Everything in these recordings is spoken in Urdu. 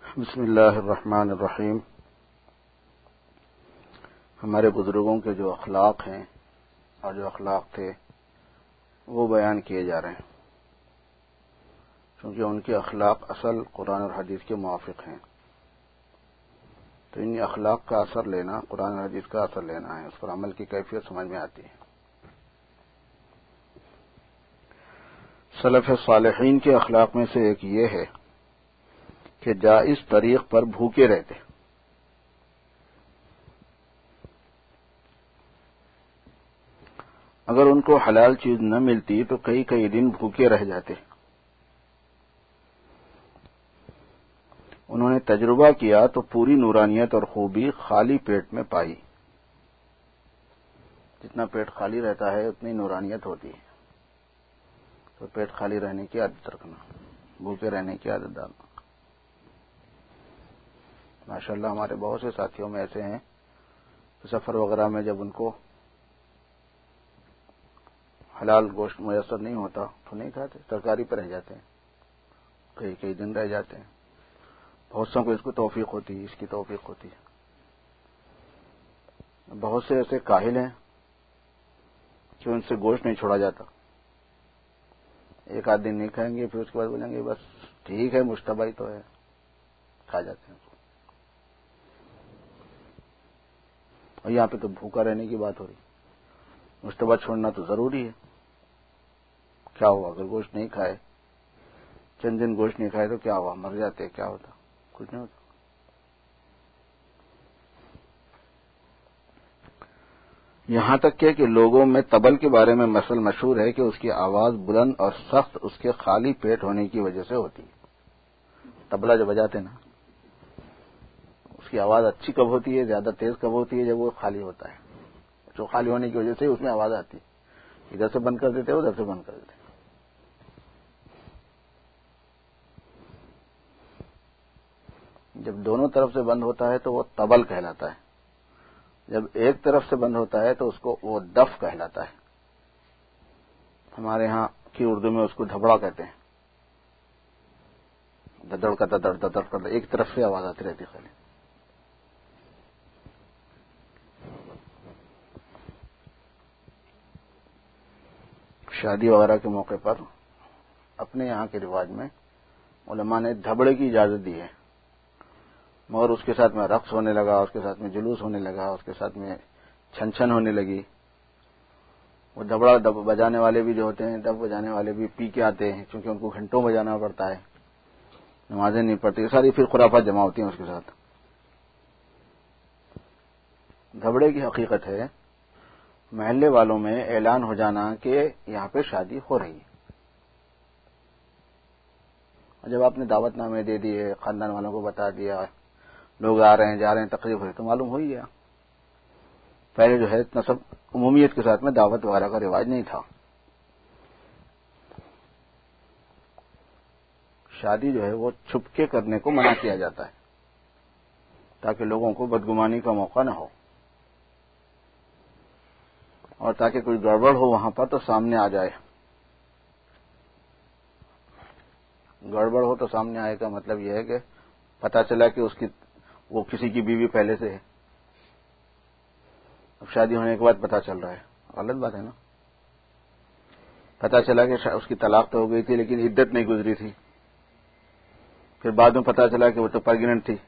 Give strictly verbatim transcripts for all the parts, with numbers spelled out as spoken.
بسم اللہ الرحمن الرحیم. ہمارے بزرگوں کے جو اخلاق ہیں اور جو اخلاق تھے وہ بیان کیے جا رہے ہیں، کیونکہ ان کے اخلاق اصل قرآن اور حدیث کے موافق ہیں. تو ان اخلاق کا اثر لینا، قرآن اور حدیث کا اثر لینا ہے، اس پر عمل کی کیفیت سمجھ میں آتی ہے. سلف صالحین کے اخلاق میں سے ایک یہ ہے کہ جائز طریق پر بھوکے رہتے. اگر ان کو حلال چیز نہ ملتی تو کئی کئی دن بھوکے رہ جاتے. انہوں نے تجربہ کیا تو پوری نورانیت اور خوبی خالی پیٹ میں پائی. جتنا پیٹ خالی رہتا ہے اتنی نورانیت ہوتی ہے. تو پیٹ خالی رہنے کی عادت رکھنا، بھوکے رہنے کی عادت ڈالنا. ماشاءاللہ ہمارے بہت سے ساتھیوں میں ایسے ہیں سفر وغیرہ میں جب ان کو حلال گوشت میسر نہیں ہوتا تو نہیں کھاتے، ترکاری پر رہ جاتے ہیں، کئی کئی دن رہ جاتے ہیں. بہت سو کو اس کو توفیق ہوتی ہے، اس کی توفیق ہوتی ہے. بہت سے ایسے کاہل ہیں کہ ان سے گوشت نہیں چھوڑا جاتا. ایک آدھ دن نہیں کھائیں گے، پھر اس کے بعد بولیں گے بس ٹھیک ہے مشتبہ ہی تو ہے، کھا جاتے ہیں. اور یہاں پہ تو بھوکا رہنے کی بات ہو رہی. مشتبہ چھوڑنا تو ضروری ہے. کیا ہوا اگر گوشت نہیں کھائے، چند دن گوشت نہیں کھائے تو کیا ہوا؟ مر جاتے، کیا ہوتا؟ کچھ نہیں ہوتا. یہاں تک کہ کہ لوگوں میں طبل کے بارے میں مثل مشہور ہے کہ اس کی آواز بلند اور سخت اس کے خالی پیٹ ہونے کی وجہ سے ہوتی ہے. طبلہ جو بجاتے نا، اس کی آواز اچھی کب ہوتی ہے، زیادہ تیز کب ہوتی ہے؟ جب وہ خالی ہوتا ہے. جو خالی ہونے کی وجہ سے اس میں آواز آتی ہے. ادھر سے بند کر دیتے، ادھر سے بند کر دیتے. جب دونوں طرف سے بند ہوتا ہے تو وہ طبل کہلاتا ہے. جب ایک طرف سے بند ہوتا ہے تو اس کو وہ دف کہلاتا ہے. ہمارے ہاں کی اردو میں اس کو دھبڑا کہتے ہیں. ددڑ کا ددڑ ددڑ کا ایک طرف سے آواز آتی رہتی خالی. شادی وغیرہ کے موقع پر اپنے یہاں کے رواج میں علماء نے دھبڑے کی اجازت دی ہے، مگر اس کے ساتھ میں رقص ہونے لگا، اس کے ساتھ میں جلوس ہونے لگا، اس کے ساتھ میں چھن چھن ہونے لگی. وہ دھبڑا بجانے والے بھی جو ہوتے ہیں، دف بجانے والے بھی پی کے آتے ہیں، کیونکہ ان کو گھنٹوں بجانا پڑتا ہے، نمازیں نہیں پڑتی. ساری پھر خرافات جمع ہوتی ہیں اس کے ساتھ. دھبڑے کی حقیقت ہے محلے والوں میں اعلان ہو جانا کہ یہاں پہ شادی ہو رہی ہے. جب آپ نے دعوت نامے دے دیے، خاندان والوں کو بتا دیا، لوگ آ رہے ہیں جا رہے ہیں، تقریب ہو رہی، تو معلوم ہو ہی گیا. پہلے جو ہے اتنا سب عمومیت کے ساتھ میں دعوت وغیرہ کا رواج نہیں تھا. شادی جو ہے وہ چھپ کے کرنے کو منع کیا جاتا ہے تاکہ لوگوں کو بدگمانی کا موقع نہ ہو، اور تاکہ کوئی گڑبڑ ہو وہاں پر تو سامنے آ جائے. گڑبڑ ہو تو سامنے آئے کا مطلب یہ ہے کہ پتا چلا کہ اس کی وہ کسی کی بیوی پہلے سے ہے. اب شادی ہونے کے بعد پتا چل رہا ہے، غلط بات ہے نا. پتا چلا کہ اس کی طلاق تو ہو گئی تھی لیکن عدت نہیں گزری تھی، پھر بعد میں پتا چلا کہ وہ تو پریگننٹ تھی.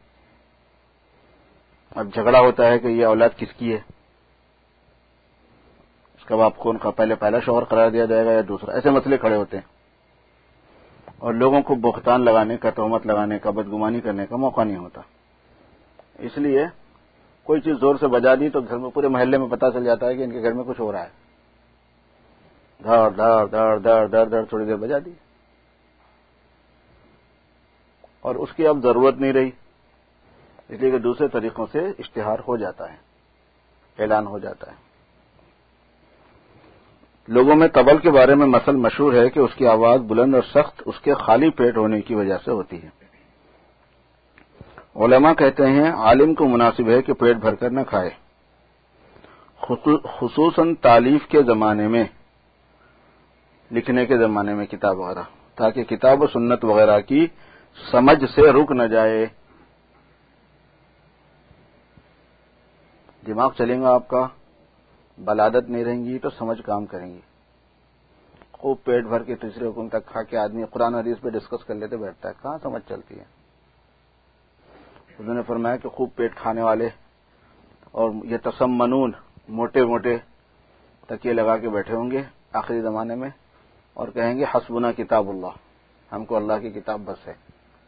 اب جھگڑا ہوتا ہے کہ یہ اولاد کس کی ہے، اس کا باپ کون کا، پہلے پہلا شوہر قرار دیا جائے گا یا دوسرا. ایسے مسئلے کھڑے ہوتے ہیں اور لوگوں کو بہتان لگانے کا، تہمت لگانے کا، بدگمانی کرنے کا موقع نہیں ہوتا. اس لیے کوئی چیز زور سے بجا دی تو گھر میں پورے محلے میں پتا چل جاتا ہے کہ ان کے گھر میں کچھ ہو رہا ہے. دھڑ دھڑ دھڑ دھڑ دھڑ دھڑ تھوڑی دیر بجا دی اور اس کی اب ضرورت نہیں رہی، اس لیے کہ دوسرے طریقوں سے اشتہار ہو جاتا ہے، اعلان ہو جاتا ہے. لوگوں میں طبل کے بارے میں مثل مشہور ہے کہ اس کی آواز بلند اور سخت اس کے خالی پیٹ ہونے کی وجہ سے ہوتی ہے. علماء کہتے ہیں عالم کو مناسب ہے کہ پیٹ بھر کر نہ کھائے، خصوصاً تالیف کے زمانے میں، لکھنے کے زمانے میں کتاب وغیرہ، تاکہ کتاب و سنت وغیرہ کی سمجھ سے رک نہ جائے دماغ چلیں گا آپ کا، بلادت نہیں رہیں گی تو سمجھ کام کریں گی. خوب پیٹ بھر کے تیسرے حکم تک کھا کے آدمی قرآن حدیث پہ ڈسکس کر لیتے بیٹھتا ہے، کہاں سمجھ چلتی ہے. انہوں نے فرمایا کہ خوب پیٹ کھانے والے اور یہ تسمنون موٹے موٹے تکیے لگا کے بیٹھے ہوں گے آخری زمانے میں اور کہیں گے حسبنا کتاب اللہ، ہم کو اللہ کی کتاب بس ہے.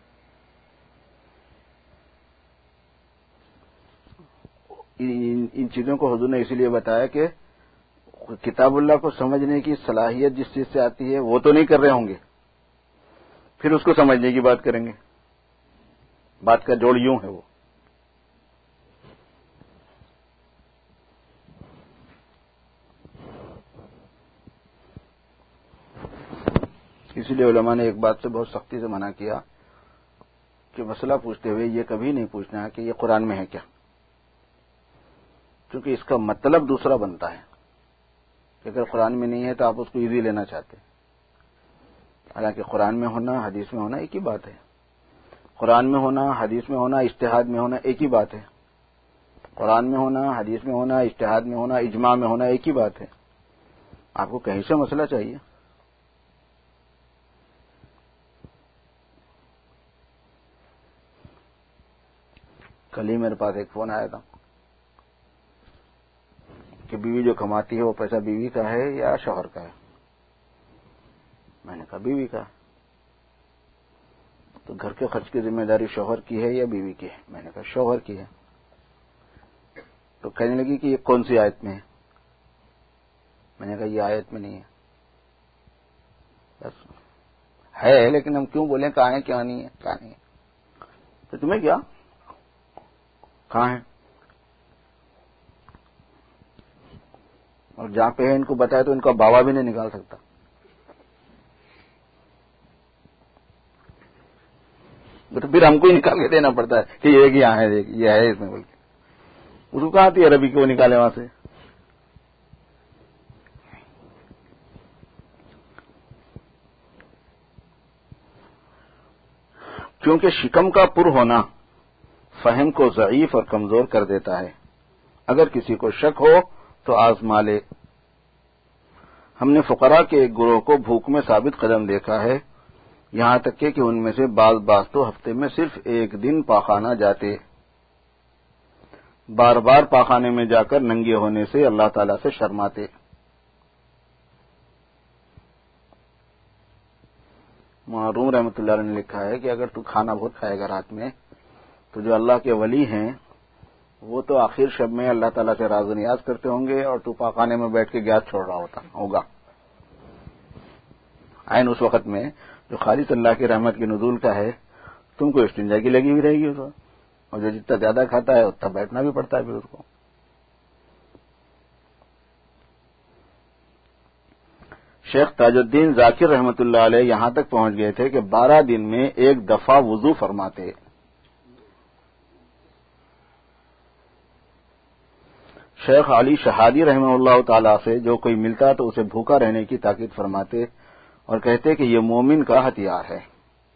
ان چیزوں کو حضور نے اسی لیے بتایا کہ کتاب اللہ کو سمجھنے کی صلاحیت جس چیز سے آتی ہے وہ تو نہیں کر رہے ہوں گے، پھر اس کو سمجھنے کی بات کریں گے. بات کا جوڑ یوں ہے وہ. اسی لیے علماء نے ایک بات سے بہت سختی سے منع کیا کہ مسئلہ پوچھتے ہوئے یہ کبھی نہیں پوچھنا ہے کہ یہ قرآن میں ہے کیا، کیونکہ اس کا مطلب دوسرا بنتا ہے کہ اگر قرآن میں نہیں ہے تو آپ اس کو ایزی لینا چاہتے ہیں. حالانکہ قرآن میں ہونا حدیث میں ہونا ایک ہی بات ہے. قرآن میں ہونا حدیث میں ہونا اجتہاد میں ہونا ایک ہی بات ہے. قرآن میں ہونا حدیث میں ہونا اجتہاد میں ہونا اجماع میں ہونا ایک ہی بات ہے. آپ کو کہیں سے مسئلہ چاہیے. کل ہی میرے پاس ایک فون آیا تھا کہ بیوی جو کماتی ہے وہ پیسہ بیوی کا ہے یا شوہر کا ہے. میں نے کہا بیوی کا. تو گھر کے خرچ کی ذمہ داری شوہر کی ہے یا بیوی کی ہے؟ میں نے کہا شوہر کی ہے. تو کہنے لگی کہ یہ کون سی آیت میں ہے؟ میں نے کہا یہ آیت میں نہیں ہے. بس ہے لیکن ہم کیوں بولیں کہاں ہے کیا نہیں ہے کہاں نہیں ہے. تو تمہیں کیا کہاں ہے؟ اور جہاں پہ ہے ان کو بتایا تو ان کا باوا بھی نہیں نکال سکتا. تو پھر ہم کو ہی نکال کے دینا پڑتا ہے کہ یہ یہاں ہے یہ ہے اس میں بول کے. اس کو کہاں آتی ہے عربی کو نکالے وہاں سے. کیونکہ شکم کا پر ہونا فہم کو ضعیف اور کمزور کر دیتا ہے. اگر کسی کو شک ہو تو آزما لے. ہم نے فقراء کے ایک گروہ کو بھوک میں ثابت قدم دیکھا ہے، یہاں تک کہ ان میں سے بعض بعض تو ہفتے میں صرف ایک دن پاخانہ جاتے. بار بار پاخانے میں جا کر ننگے ہونے سے اللہ تعالیٰ سے شرماتے. معروم رحمۃ اللہ علیہ نے لکھا ہے کہ اگر تو کھانا بہت کھائے گا رات میں تو جو اللہ کے ولی ہیں وہ تو آخر شب میں اللہ تعالیٰ سے راز و نیاز کرتے ہوں گے اور تو پاخانے میں بیٹھ کے گیس چھوڑ رہا ہوتا ہوگا. عین اس وقت میں جو خالص اللہ کی رحمت کے نزول کا ہے تم کو استنجا کی لگی ہوئی رہے گی اس وقت. اور جو جتنا زیادہ کھاتا ہے اتنا بیٹھنا بھی پڑتا ہے پھر اس کو. شیخ تاج الدین ذاکر رحمۃ اللہ علیہ یہاں تک پہنچ گئے تھے کہ بارہ دن میں ایک دفعہ وضو فرماتے. شیخ علی شہادی رحمہ اللہ تعالی سے جو کوئی ملتا تو اسے بھوکا رہنے کی تاکید فرماتے اور کہتے کہ یہ مومن کا ہتھیار ہے.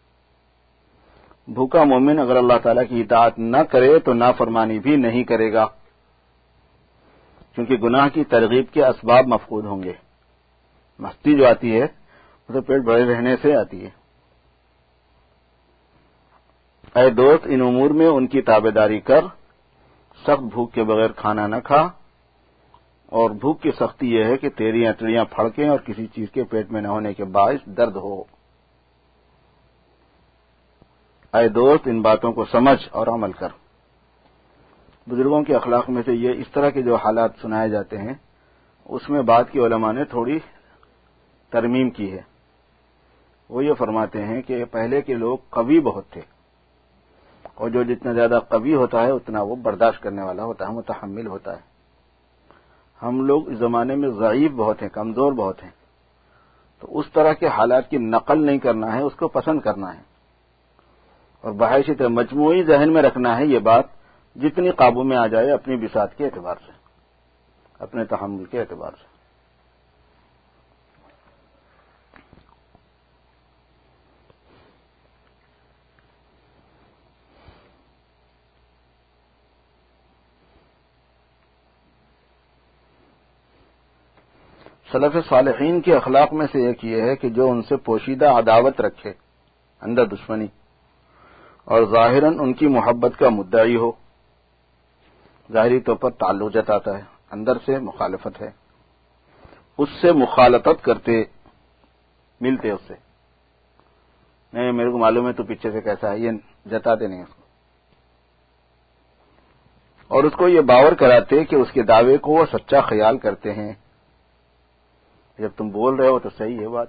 بھوکا مومن اگر اللہ تعالیٰ کی اطاعت نہ کرے تو نافرمانی بھی نہیں کرے گا، کیونکہ گناہ کی ترغیب کے اسباب مفقود ہوں گے. مستی جو آتی ہے وہ تو پیٹ بھرے رہنے سے آتی ہے. اے دوست، ان امور میں ان کی تابع داری کر. سخت بھوک کے بغیر کھانا نہ کھا، اور بھوک کی سختی یہ ہے کہ تیری انتڑیاں پھڑکیں اور کسی چیز کے پیٹ میں نہ ہونے کے باعث درد ہو. اے دوست، ان باتوں کو سمجھ اور عمل کر. بزرگوں کے اخلاق میں سے یہ اس طرح کے جو حالات سنائے جاتے ہیں اس میں بعد کی علماء نے تھوڑی ترمیم کی ہے. وہ یہ فرماتے ہیں کہ پہلے کے لوگ قوی بہت تھے، اور جو جتنا زیادہ قوی ہوتا ہے اتنا وہ برداشت کرنے والا ہوتا ہے، متحمل ہوتا ہے. ہم لوگ اس زمانے میں ضعیف بہت ہیں، کمزور بہت ہیں. تو اس طرح کے حالات کی نقل نہیں کرنا ہے، اس کو پسند کرنا ہے. اور بحیثیت مجموعی ذہن میں رکھنا ہے یہ بات جتنی قابو میں آ جائے اپنی بساط کے اعتبار سے، اپنے تحمل کے اعتبار سے. سلف صالحین کے اخلاق میں سے ایک یہ ہے کہ جو ان سے پوشیدہ عداوت رکھے، اندر دشمنی، اور ظاہراً ان کی محبت کا مدعی ہو، ظاہری طور پر تعلق جتاتا ہے، اندر سے مخالفت ہے، اس سے مخالطت کرتے، ملتے اس سے، نہیں میرے کو معلوم ہے تو پیچھے سے کیسا ہے، یہ جتاتے نہیں اس کو، اور اس کو یہ باور کراتے کہ اس کے دعوے کو وہ سچا خیال کرتے ہیں، جب تم بول رہے ہو تو صحیح ہے بات،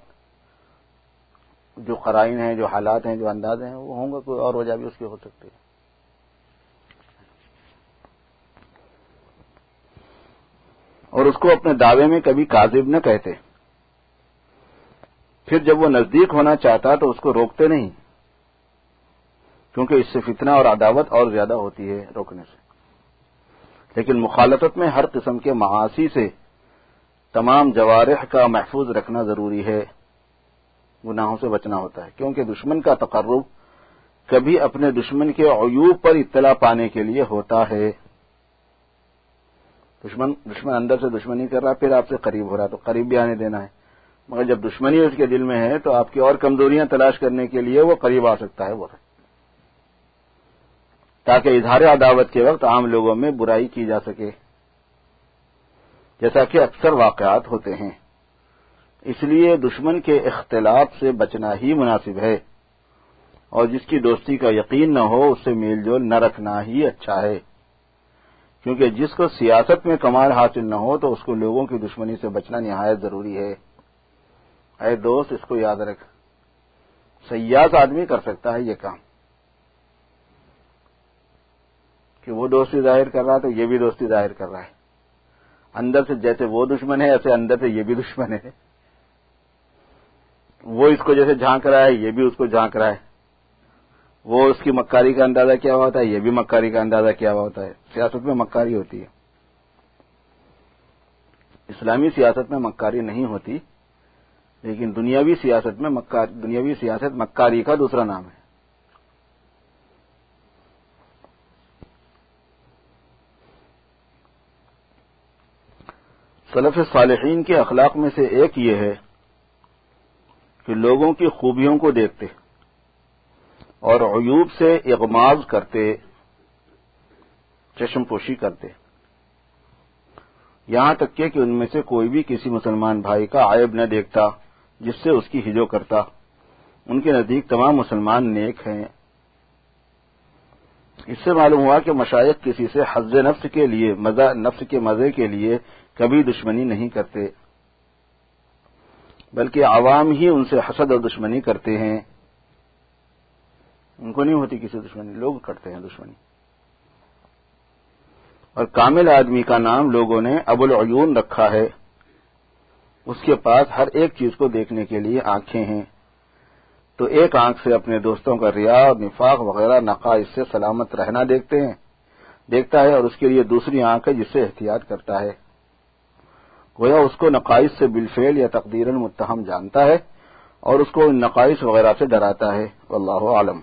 جو قرائن ہیں، جو حالات ہیں، جو انداز ہیں، وہ ہوں گا، کوئی اور وجہ بھی اس کی ہو سکتی ہے۔ اور اس کو اپنے دعوے میں کبھی کاذب نہ کہتے، پھر جب وہ نزدیک ہونا چاہتا تو اس کو روکتے نہیں، کیونکہ اس سے فتنہ اور عداوت اور زیادہ ہوتی ہے روکنے سے، لیکن مخالفت میں ہر قسم کے معاصی سے تمام جوارح کا محفوظ رکھنا ضروری ہے، گناہوں سے بچنا ہوتا ہے، کیونکہ دشمن کا تقرب کبھی اپنے دشمن کے عیوب پر اطلاع پانے کے لیے ہوتا ہے۔ دشمن دشمن اندر سے دشمنی کر رہا، پھر آپ سے قریب ہو رہا تو قریب بھی آنے دینا ہے، مگر جب دشمنی اس کے دل میں ہے تو آپ کی اور کمزوریاں تلاش کرنے کے لیے وہ قریب آ سکتا ہے، وہ تاکہ اظہار عداوت کے وقت عام لوگوں میں برائی کی جا سکے، جیسا کہ اکثر واقعات ہوتے ہیں۔ اس لیے دشمن کے اختلاط سے بچنا ہی مناسب ہے، اور جس کی دوستی کا یقین نہ ہو اس سے میل جول نہ رکھنا ہی اچھا ہے، کیونکہ جس کو سیاست میں کمال حاصل نہ ہو تو اس کو لوگوں کی دشمنی سے بچنا نہایت ضروری ہے۔ اے دوست، اس کو یاد رکھ، سیاس آدمی کر سکتا ہے یہ کام، کہ وہ دوستی ظاہر کر رہا تو یہ بھی دوستی ظاہر کر رہا ہے، اندر سے جیسے وہ دشمن ہے ایسے اندر سے یہ بھی دشمن ہے، وہ اس کو جیسے جھانک رہا ہے یہ بھی اس کو جھانک رہا ہے، وہ اس کی مکاری کا اندازہ کیا ہوا ہوتا ہے، یہ بھی مکاری کا اندازہ کیا ہوا ہوتا ہے۔ سیاست میں مکاری ہوتی ہے، اسلامی سیاست میں مکاری نہیں ہوتی، لیکن دنیاوی سیاست میں مکار دنیاوی سیاست مکاری کا دوسرا نام ہے۔ سلف صالحین کے اخلاق میں سے ایک یہ ہے کہ لوگوں کی خوبیوں کو دیکھتے اور عیوب سے اغماض کرتے، چشم پوشی کرتے، یہاں تک کہ ان میں سے کوئی بھی کسی مسلمان بھائی کا عیب نہ دیکھتا جس سے اس کی ہجو کرتا، ان کے نزدیک تمام مسلمان نیک ہیں۔ اس سے معلوم ہوا کہ مشائخ کسی سے حظ نفس کے لیے، مزہ نفس کے مزے کے لیے کبھی دشمنی نہیں کرتے، بلکہ عوام ہی ان سے حسد اور دشمنی کرتے ہیں، ان کو نہیں ہوتی کسی دشمنی، لوگ کرتے ہیں دشمنی۔ اور کامل آدمی کا نام لوگوں نے ابو العیون رکھا ہے، اس کے پاس ہر ایک چیز کو دیکھنے کے لیے آنکھیں ہیں، تو ایک آنکھ سے اپنے دوستوں کا ریا اور نفاق وغیرہ نقائص سے سلامت رہنا دیکھتے ہیں دیکھتا ہے، اور اس کے لیے دوسری آنکھ ہے جس سے احتیاط کرتا ہے، گویا اس کو نقائص سے بالفعل یا تقدیراً متہم جانتا ہے اور اس کو ان نقائص وغیرہ سے ڈراتا ہے، واللہ اعلم۔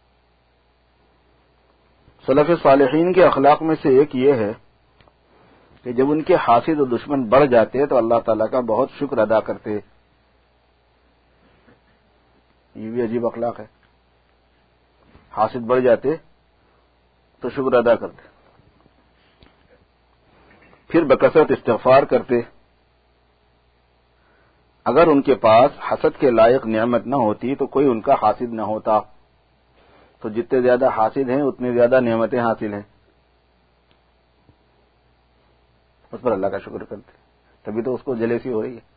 سلف صالحین کے اخلاق میں سے ایک یہ ہے کہ جب ان کے حاسد و دشمن بڑھ جاتے تو اللہ تعالیٰ کا بہت شکر ادا کرتے، یہ بھی عجیب اخلاق ہے، حاسد بڑھ جاتے تو شکر ادا کرتے، پھر بکثرت استغفار کرتے، اگر ان کے پاس حسد کے لائق نعمت نہ ہوتی تو کوئی ان کا حاسد نہ ہوتا، تو جتنے زیادہ حاسد ہیں اتنی زیادہ نعمتیں حاصل ہیں، اس پر اللہ کا شکر کرتے، تبھی تو اس کو جلیسی ہو رہی ہے۔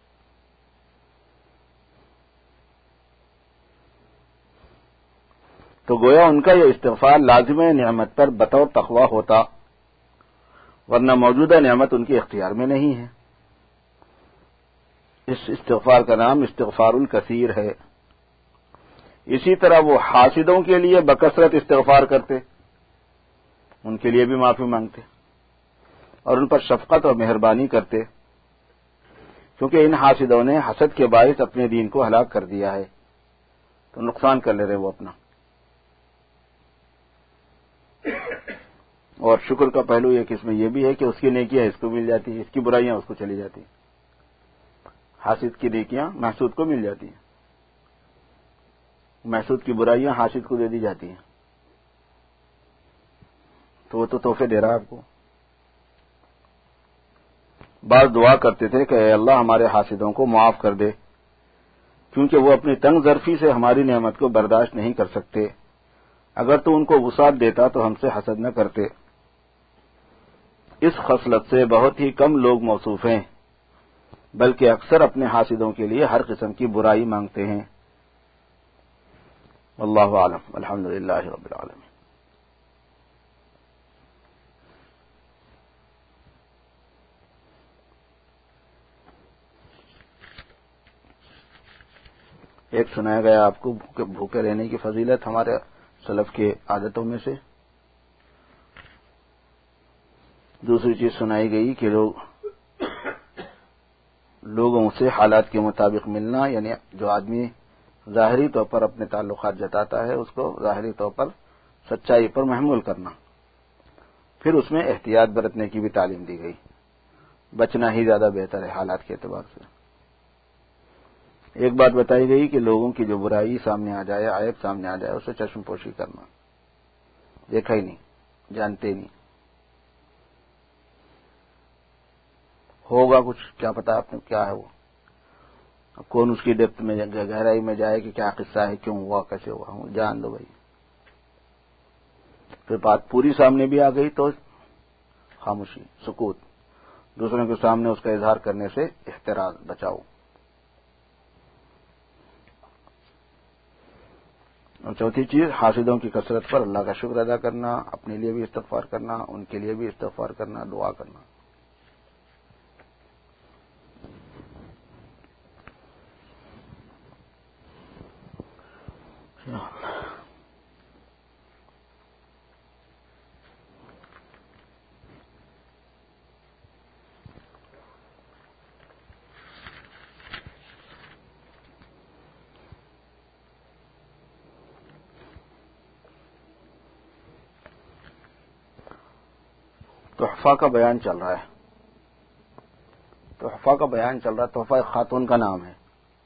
تو گویا ان کا یہ استغفار لازم نعمت پر بطور تقویٰ ہوتا، ورنہ موجودہ نعمت ان کے اختیار میں نہیں ہے۔ اس استغفار کا نام استغفار الکثیر ہے۔ اسی طرح وہ حاسدوں کے لیے بکثرت استغفار کرتے، ان کے لیے بھی معافی مانگتے اور ان پر شفقت اور مہربانی کرتے، کیونکہ ان حاسدوں نے حسد کے باعث اپنے دین کو ہلاک کر دیا ہے، تو نقصان کر لے رہے وہ اپنا۔ اور شکر کا پہلو ایک اس میں یہ بھی ہے کہ اس کی نیکیاں اس کو مل جاتی، اس کی برائیاں اس کو چلی جاتی۔ حاسد کی نیکیاں محسود کو مل جاتی ہیں، محسود کی برائیاں حاسد کو دے دی جاتی ہیں، تو وہ تو تحفے دے رہا ہے آپ کو۔ بعض دعا کرتے تھے کہ اے اللہ ہمارے حاسدوں کو معاف کر دے، کیونکہ وہ اپنی تنگ ظرفی سے ہماری نعمت کو برداشت نہیں کر سکتے، اگر تو ان کو وسعت دیتا تو ہم سے حسد نہ کرتے۔ اس خصلت سے بہت ہی کم لوگ موصوف ہیں، بلکہ اکثر اپنے حاسدوں کے لیے ہر قسم کی برائی مانگتے ہیں۔ واللہ اعلم، الحمد للہ رب العالمین۔ ایک سنایا گیا آپ کو بھوکے رہنے کی فضیلت ہمارے سلف کے عادتوں میں سے۔ دوسری چیز سنائی گئی کہ لوگ لوگوں سے حالات کے مطابق ملنا، یعنی جو آدمی ظاہری طور پر اپنے تعلقات جتاتا ہے اس کو ظاہری طور پر سچائی پر محمول کرنا، پھر اس میں احتیاط برتنے کی بھی تعلیم دی گئی، بچنا ہی زیادہ بہتر ہے حالات کے اعتبار سے۔ ایک بات بتائی گئی کہ لوگوں کی جو برائی سامنے آ جائے، عیب سامنے آ جائے، اسے چشم پوشی کرنا، دیکھا ہی نہیں، جانتے نہیں، ہوگا کچھ، کیا پتا آپ نے کیا ہے وہ، اب کون اس کی ڈیپتھ میں گہرائی میں جائے کہ کیا قصہ ہے، کیوں ہوا، کیسے ہوا، جان دو بھائی۔ پھر بات پوری سامنے بھی آ گئی تو خاموشی، سکوت، دوسروں کے سامنے اس کا اظہار کرنے سے احتراز، بچاؤ۔ اور چوتھی چیز حاسدوں کی کثرت پر اللہ کا شکر ادا کرنا، اپنے لیے بھی استغفار کرنا، ان کے لیے بھی استغفار کرنا، دعا کرنا۔ تحفہ کا بیان چل رہا ہے، تحفہ کا بیان چل رہا ہے، تحفہ ایک خاتون کا نام ہے۔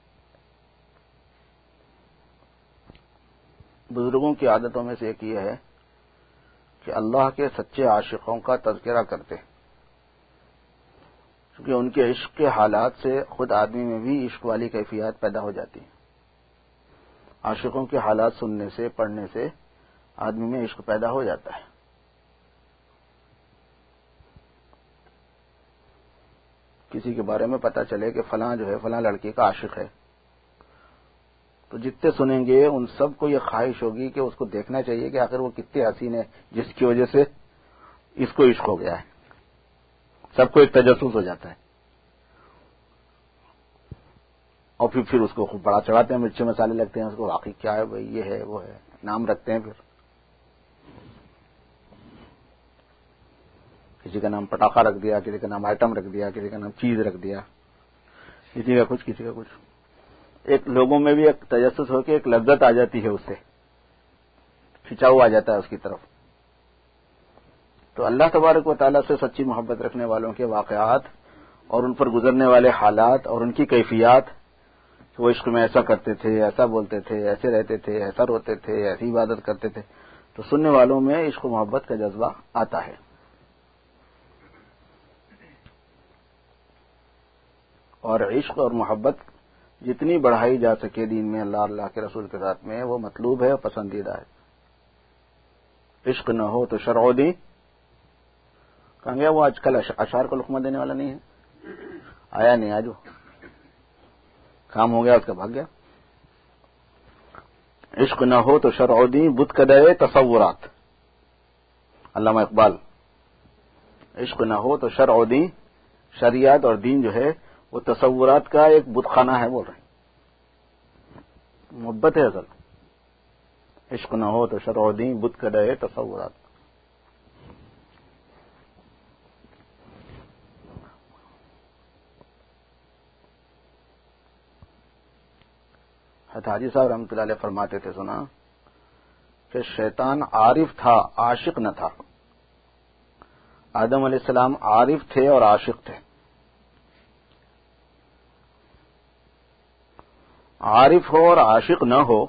بزرگوں کی عادتوں میں سے ایک یہ ہے کہ اللہ کے سچے عاشقوں کا تذکرہ کرتے، کیونکہ ان کے عشق کے حالات سے خود آدمی میں بھی عشق والی کیفیات پیدا ہو جاتی ہیں۔ عاشقوں کے حالات سننے سے، پڑھنے سے آدمی میں عشق پیدا ہو جاتا ہے۔ کسی کے بارے میں پتہ چلے کہ فلاں جو ہے فلاں لڑکی کا عاشق ہے، تو جتنے سنیں گے ان سب کو یہ خواہش ہوگی کہ اس کو دیکھنا چاہیے کہ آخر وہ کتنے حسین ہے جس کی وجہ سے اس کو عشق ہو گیا ہے۔ سب کو ایک تجسس ہو جاتا ہے، اور پھر پھر اس کو خوب بڑا چڑھاتے ہیں، مرچے مسالے لگتے ہیں اس کو، واقعی کیا ہے بھائی، یہ ہے وہ ہے، نام رکھتے ہیں۔ پھر کسی کا نام پٹاخہ رکھ دیا، کسی کا نام آئٹم رکھ دیا، کسی کا نام چیز رکھ دیا، کسی کا کچھ کسی کا کچھ۔ ایک لوگوں میں بھی ایک تجسس ہو کے ایک لذت آ جاتی ہے، اس سے کھنچاؤ آ جاتا ہے اس کی طرف۔ تو اللہ تبارک و تعالیٰ سے سچی محبت رکھنے والوں کے واقعات اور ان پر گزرنے والے حالات اور ان کی کیفیات، کہ وہ عشق میں ایسا کرتے تھے، ایسا بولتے تھے، ایسے رہتے تھے، ایسا روتے تھے، ایسی عبادت کرتے تھے، تو سننے والوں میں عشق و محبت کا جذبہ آتا ہے۔ اور عشق اور محبت جتنی بڑھائی جا سکے دین میں، اللہ اللہ کے رسول کے ساتھ میں، وہ مطلوب ہے اور پسندیدہ ہے۔ عشق نہ ہو تو شرع و دین، کہاں گیا وہ آج کل اشعار کو لقمہ دینے والا نہیں ہے، آیا نہیں، آج وہ کام ہو گیا اس کا، بھاگ گیا۔ عشق نہ ہو تو شرع و دین، بت کدے تصورات، علامہ اقبال۔ عشق نہ ہو تو شرع و دین، شریعت اور دین جو ہے وہ تصورات کا ایک بت خانہ ہے، بول رہے ہیں۔ محبت ہے اصل، عشق نہ ہو تو شرع و دین، بت کدے تصورات۔ حاجی صاحب رحمۃ اللہ علیہ فرماتے تھے، سنا کہ شیطان عارف تھا، عاشق نہ تھا۔ آدم علیہ السلام عارف تھے اور عاشق تھے۔ عارف ہو اور عاشق نہ ہو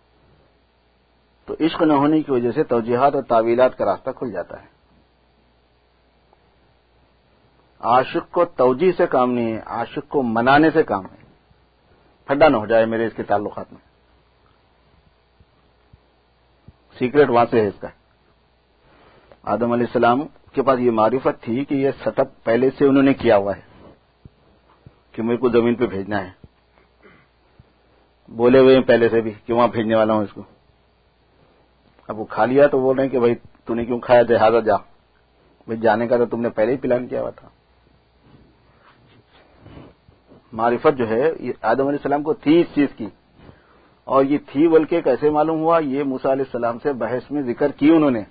تو عشق نہ ہونے کی وجہ سے توجیحات اور تعویلات کا راستہ کھل جاتا ہے. عاشق کو توجیح سے کام نہیں ہے، عاشق کو منانے سے کام ہے. پھڈا نہ ہو جائے میرے اس کے تعلقات میں. سیکرٹ وہاں سے ہے اس کا. آدم علیہ السلام کے پاس یہ معرفت تھی کہ یہ سیٹ اپ پہلے سے انہوں نے کیا ہوا ہے کہ میرے کو زمین پہ بھیجنا ہے. بولے ہوئے ہیں پہلے سے بھی کہ وہاں بھیجنے والا ہوں اس کو. اب وہ کھا لیا تو بول رہے ہیں کہ بھائی تو نے کیوں کھایا، لہٰذا جا. بھائی جانے کا تو تم نے پہلے ہی پلان کیا ہوا تھا. معرفت جو ہے یہ آدم علیہ السلام کو تھی اس چیز کی، اور یہ تھی بلکہ کیسے معلوم ہوا، یہ موسیٰ علیہ السلام سے بحث میں ذکر کی انہوں نے.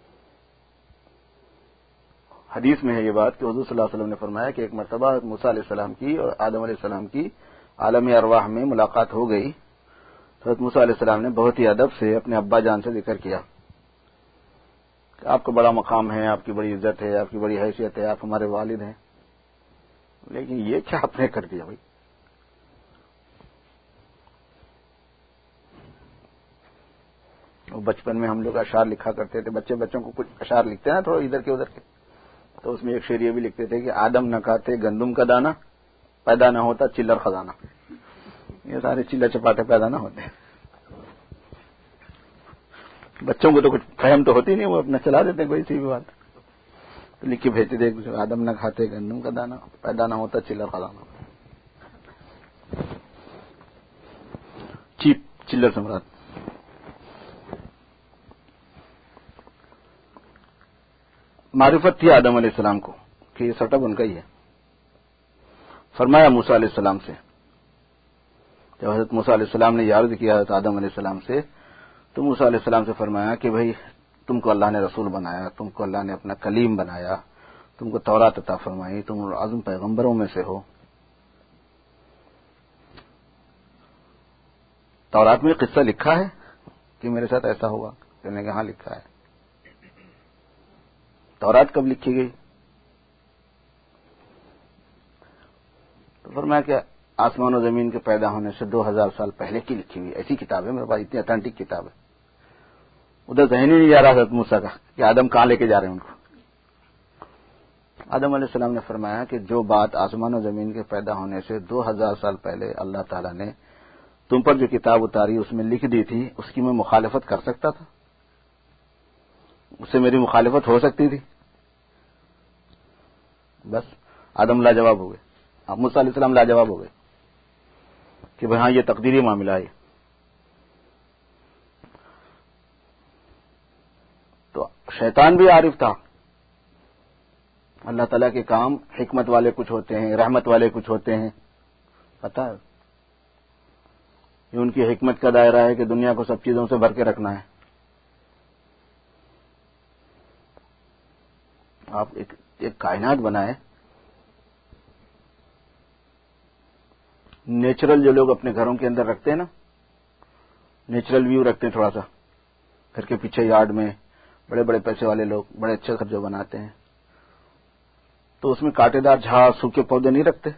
حدیث میں ہے یہ بات کہ حضور صلی اللہ علیہ وسلم نے فرمایا کہ ایک مرتبہ موسیٰ علیہ السلام کی اور آدم علیہ السلام کی عالم ارواح میں ملاقات ہو گئی. حضرت موسیٰ علیہ السلام نے بہت ہی ادب سے اپنے ابا جان سے ذکر کیا کہ آپ کا بڑا مقام ہے، آپ کی بڑی عزت ہے، آپ کی بڑی حیثیت ہے، آپ ہمارے والد ہیں، لیکن یہ کیا آپ نے کر دیا بھائی. بچپن میں ہم لوگ اشعار لکھا کرتے تھے، بچے بچوں کو کچھ اشعار لکھتے ہیں نا تھوڑا ادھر کے ادھر کے، تو اس میں ایک شعر یہ بھی لکھتے تھے کہ آدم نہ کھاتے گندم کا دانا، پیدا نہ ہوتا چلر خزانہ. یہ سارے چلر چپاٹے پیدا نہ ہوتے. بچوں کو تو کچھ فہم تو ہوتی نہیں، وہ اپنا چلا دیتے ہیں کوئی سی بھی بات، تو لکھ کے بھیجتے تھے آدم نہ کھاتے گندم کا دانا، پیدا نہ ہوتا چلر خزانہ. چیپ چلر سمراٹ. معرفت تھی آدم علیہ السلام کو کہ یہ سیٹ اپ ان کا ہی ہے. فرمایا موسیٰ علیہ السلام سے، جب حضرت موسیٰ علیہ السلام نے یہ عرض کیا حضرت آدم علیہ السلام سے، تو موسیٰ علیہ السلام سے فرمایا کہ بھئی تم کو اللہ نے رسول بنایا، تم کو اللہ نے اپنا کلیم بنایا، تم کو تورات عطا فرمائی، تم اعظم پیغمبروں میں سے ہو. تورات میں قصہ لکھا ہے کہ میرے ساتھ ایسا ہوا؟ کہنے کہ ہاں لکھا ہے. تورات کب لکھی گئی؟ تو فرمایا کہ آسمان و زمین کے پیدا ہونے سے دو ہزار سال پہلے کی لکھی ہوئی ایسی کتاب ہے میرے پاس، اتنی اتھینٹک کتاب ہے. ادھر ذہن ہی نہیں جا رہا حضرت موسیٰ کا کہ آدم کہاں لے کے جا رہے ہیں ان کو. آدم علیہ السلام نے فرمایا کہ جو بات آسمان و زمین کے پیدا ہونے سے دو ہزار سال پہلے اللہ تعالیٰ نے تم پر جو کتاب اتاری اس میں لکھ دی تھی، اس کی میں مخالفت کر سکتا تھا؟ اس سے میری مخالفت ہو سکتی تھی؟ بس آدم لاجواب ہو گئے، اب موسیٰ علیہ السلام لاجواب ہو گئے کہ بھئی ہاں یہ تقدیری معاملہ ہے. تو شیطان بھی عارف تھا. اللہ تعالیٰ کے کام حکمت والے کچھ ہوتے ہیں، رحمت والے کچھ ہوتے ہیں، پتہ ہے یہ ان کی حکمت کا دائرہ ہے کہ دنیا کو سب چیزوں سے بھر کے رکھنا ہے. آپ ایک, ایک کائنات بنائیں. نیچرل جو لوگ اپنے گھروں کے اندر رکھتے ہیں نا، نیچرل ویو رکھتے ہیں تھوڑا سا گھر کے پیچھے یارڈ میں، بڑے بڑے پیسے والے لوگ بڑے اچھے گھر جو بناتے ہیں، تو اس میں کانٹے دار جھاڑ سوکھے پودے نہیں رکھتے.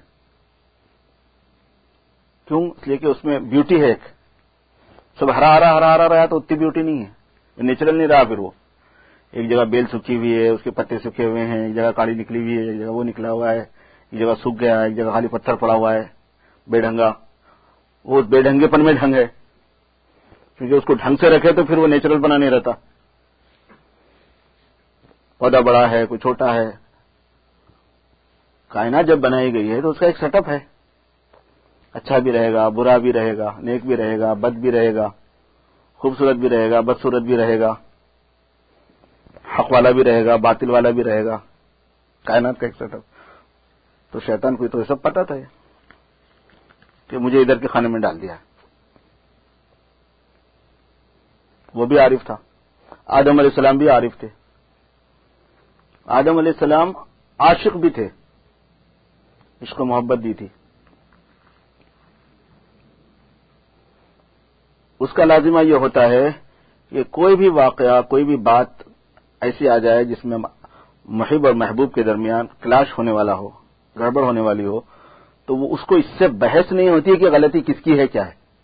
کیوں؟ اس لیے کہ اس میں بیوٹی ہے. ایک سب ہرا ہرا ہرا ہرا رہا تو اتنی بیوٹی نہیں ہے، نیچرل نہیں رہا. پھر وہ ایک جگہ بیل سوکھی ہوئی ہے، اس کے پتے سوکھے ہوئے ہیں، ایک جگہ کاڑی نکلی ہوئی ہے، ایک جگہ وہ نکلا ہوا ہے، ایک جگہ سوکھ گیا ہے، ایک جگہ خالی پتھر پڑا ہوا ہے بے ڈھنگا. وہ بے ڈھنگے پن میں ڈھنگ ہے، کیونکہ اس کو ڈھنگ سے رکھے تو پھر وہ نیچرل بنا نہیں رہتا. پودا بڑا ہے کوئی چھوٹا ہے. کائنات جب بنائی گئی ہے تو اس کا ایک سیٹ اپ ہے، اچھا بھی رہے گا، برا بھی رہے گا، نیک بھی رہے گا، بد بھی رہے گا، خوبصورت بھی رہے گا، بدصورت بھی رہے گا، حق والا بھی رہے گا، باطل والا بھی رہے گا. کائنات کا ایک سیٹ اپ. تو شیطان کو تو یہ سب پتا تھا کہ مجھے ادھر کے کھانے میں ڈال دیا. وہ بھی عارف تھا. آدم علیہ السلام بھی عارف تھے. آدم علیہ السلام عاشق بھی تھے، عشق و محبت دی تھی. اس کا لازمہ یہ ہوتا ہے کہ کوئی بھی واقعہ، کوئی بھی بات ایسی آ جائے جس میں محب اور محبوب کے درمیان کلاش ہونے والا ہو، گڑبڑ ہونے والی ہو، تو وہ اس کو اس سے بحث نہیں ہوتی ہے کہ غلطی کس کی ہے کیا ہے.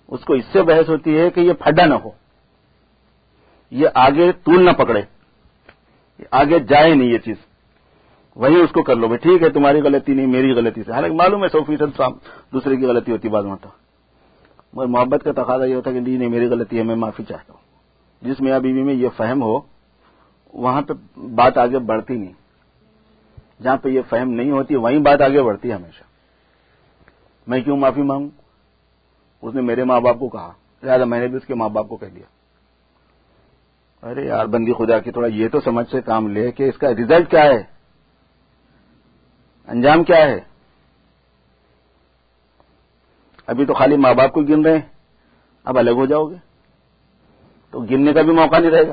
اس کو اس سے بحث ہوتی ہے کہ یہ پھڈا نہ ہو، یہ آگے طول نہ پکڑے، آگے جائے نہیں یہ چیز، وہی اس کو کر لو بھائی ٹھیک ہے تمہاری غلطی نہیں میری غلطی سے، حالانکہ معلوم ہے سو فیصد دوسرے کی غلطی ہوتی بعض مرتبہ، مگر محبت کا تقاضا یہ ہوتا ہے کہ نہیں نہیں میری غلطی ہے میں معافی چاہتا ہوں۔ جس میاں بیوی میں یہ فہم ہو وہاں پہ بات آگے بڑھتی نہیں، جہاں پہ یہ فہم نہیں ہوتی وہیں بات آگے بڑھتی ہے ہمیشہ۔ میں کیوں معافی مانگوں، اس نے میرے ماں باپ کو کہا لہٰذا میں نے بھی اس کے ماں باپ کو کہہ دیا۔ ارے یار بندی خدا کی تھوڑا یہ تو سمجھ سے کام لے کہ اس کا ریزلٹ کیا ہے، انجام کیا ہے۔ ابھی تو خالی ماں باپ کو گن رہے ہیں، اب الگ ہو جاؤ گے تو گننے کا بھی موقع نہیں رہے گا۔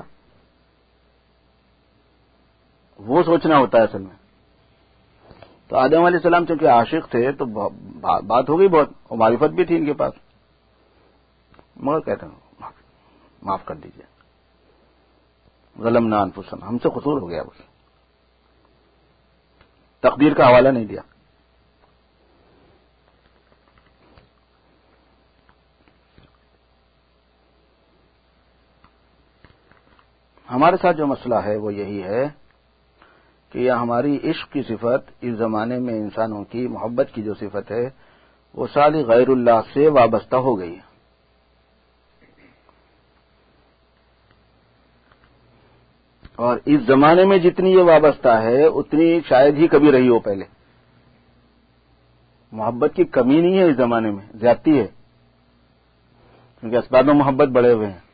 وہ سوچنا ہوتا ہے اصل میں۔ تو آدم علیہ السلام چونکہ عاشق تھے تو بات ہو گئی بہت، اور معرفت بھی تھی ان کے پاس، مگر کہتے ہیں معاف کر دیجیے، ظلمنا انفسنا، ہم سے قصور ہو گیا، بس تقدیر کا حوالہ نہیں دیا۔ ہمارے ساتھ جو مسئلہ ہے وہ یہی ہے کہ یہ ہماری عشق کی صفت اس زمانے میں انسانوں کی محبت کی جو صفت ہے وہ ساری غیر اللہ سے وابستہ ہو گئی ہے۔ اور اس زمانے میں جتنی یہ وابستہ ہے اتنی شاید ہی کبھی رہی ہو پہلے۔ محبت کی کمی نہیں ہے اس زمانے میں، زیادتی ہے، کیونکہ اسباب میں محبت بڑھے ہوئے ہیں،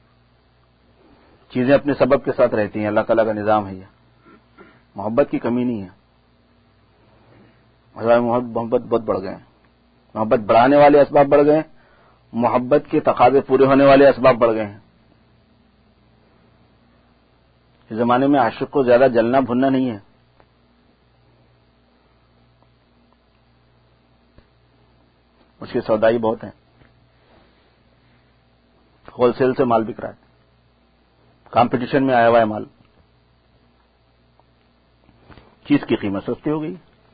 چیزیں اپنے سبب کے ساتھ رہتی ہیں، اللہ تعالیٰ کا نظام ہے یہ، محبت کی کمی نہیں ہے۔ محبت بہت بڑھ گئے ہیں، محبت بڑھانے والے اسباب بڑھ گئے ہیں، محبت کے تقاضے پورے ہونے والے اسباب بڑھ گئے ہیں۔ اس زمانے میں عاشق کو زیادہ جلنا بھننا نہیں ہے، اس کے سودائی بہت ہیں، ہول سیل سے مال بک رہا ہے، کمپٹیشن میں آیا ہوا ہے مال، چیز کی قیمت سستی ہو گئی۔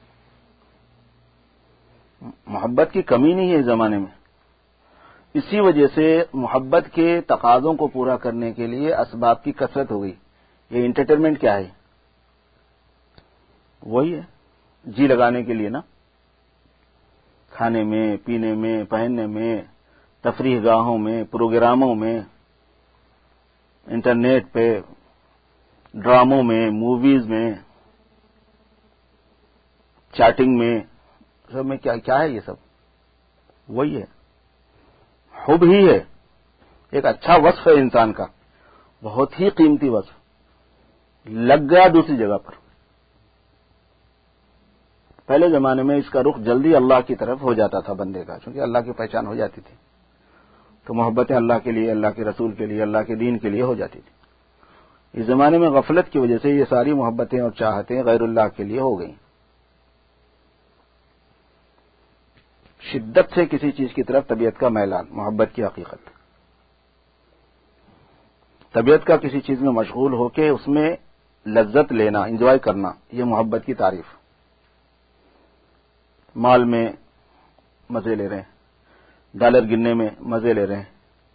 محبت کی کمی نہیں ہے اس زمانے میں، اسی وجہ سے محبت کے تقاضوں کو پورا کرنے کے لیے اسباب کی کثرت ہو گئی۔ یہ انٹرٹینمنٹ کیا ہے؟ وہی ہے جی لگانے کے لیے نا، کھانے میں پینے میں پہننے میں تفریح گاہوں میں پروگراموں میں انٹرنیٹ پہ ڈراموں میں موویز میں چیٹنگ میں سب میں کیا کیا ہے یہ سب؟ وہی ہے، حب ہی ہے، ایک اچھا وصف ہے انسان کا، بہت ہی قیمتی وصف، لگ گیا دوسری جگہ پر۔ پہلے زمانے میں اس کا رخ جلدی اللہ کی طرف ہو جاتا تھا بندے کا، چونکہ اللہ کی پہچان ہو جاتی تھی تو محبتیں اللہ کے لیے، اللہ کے رسول کے لیے، اللہ کے دین کے لیے ہو جاتی تھی۔ اس زمانے میں غفلت کی وجہ سے یہ ساری محبتیں اور چاہتیں غیر اللہ کے لیے ہو گئیں۔ شدت سے کسی چیز کی طرف طبیعت کا میلان، محبت کی حقیقت، طبیعت کا کسی چیز میں مشغول ہو کے اس میں لذت لینا، انجوائے کرنا، یہ محبت کی تعریف۔ مال میں مزے لے رہے ہیں، ڈالر گننے میں مزے لے رہے ہیں،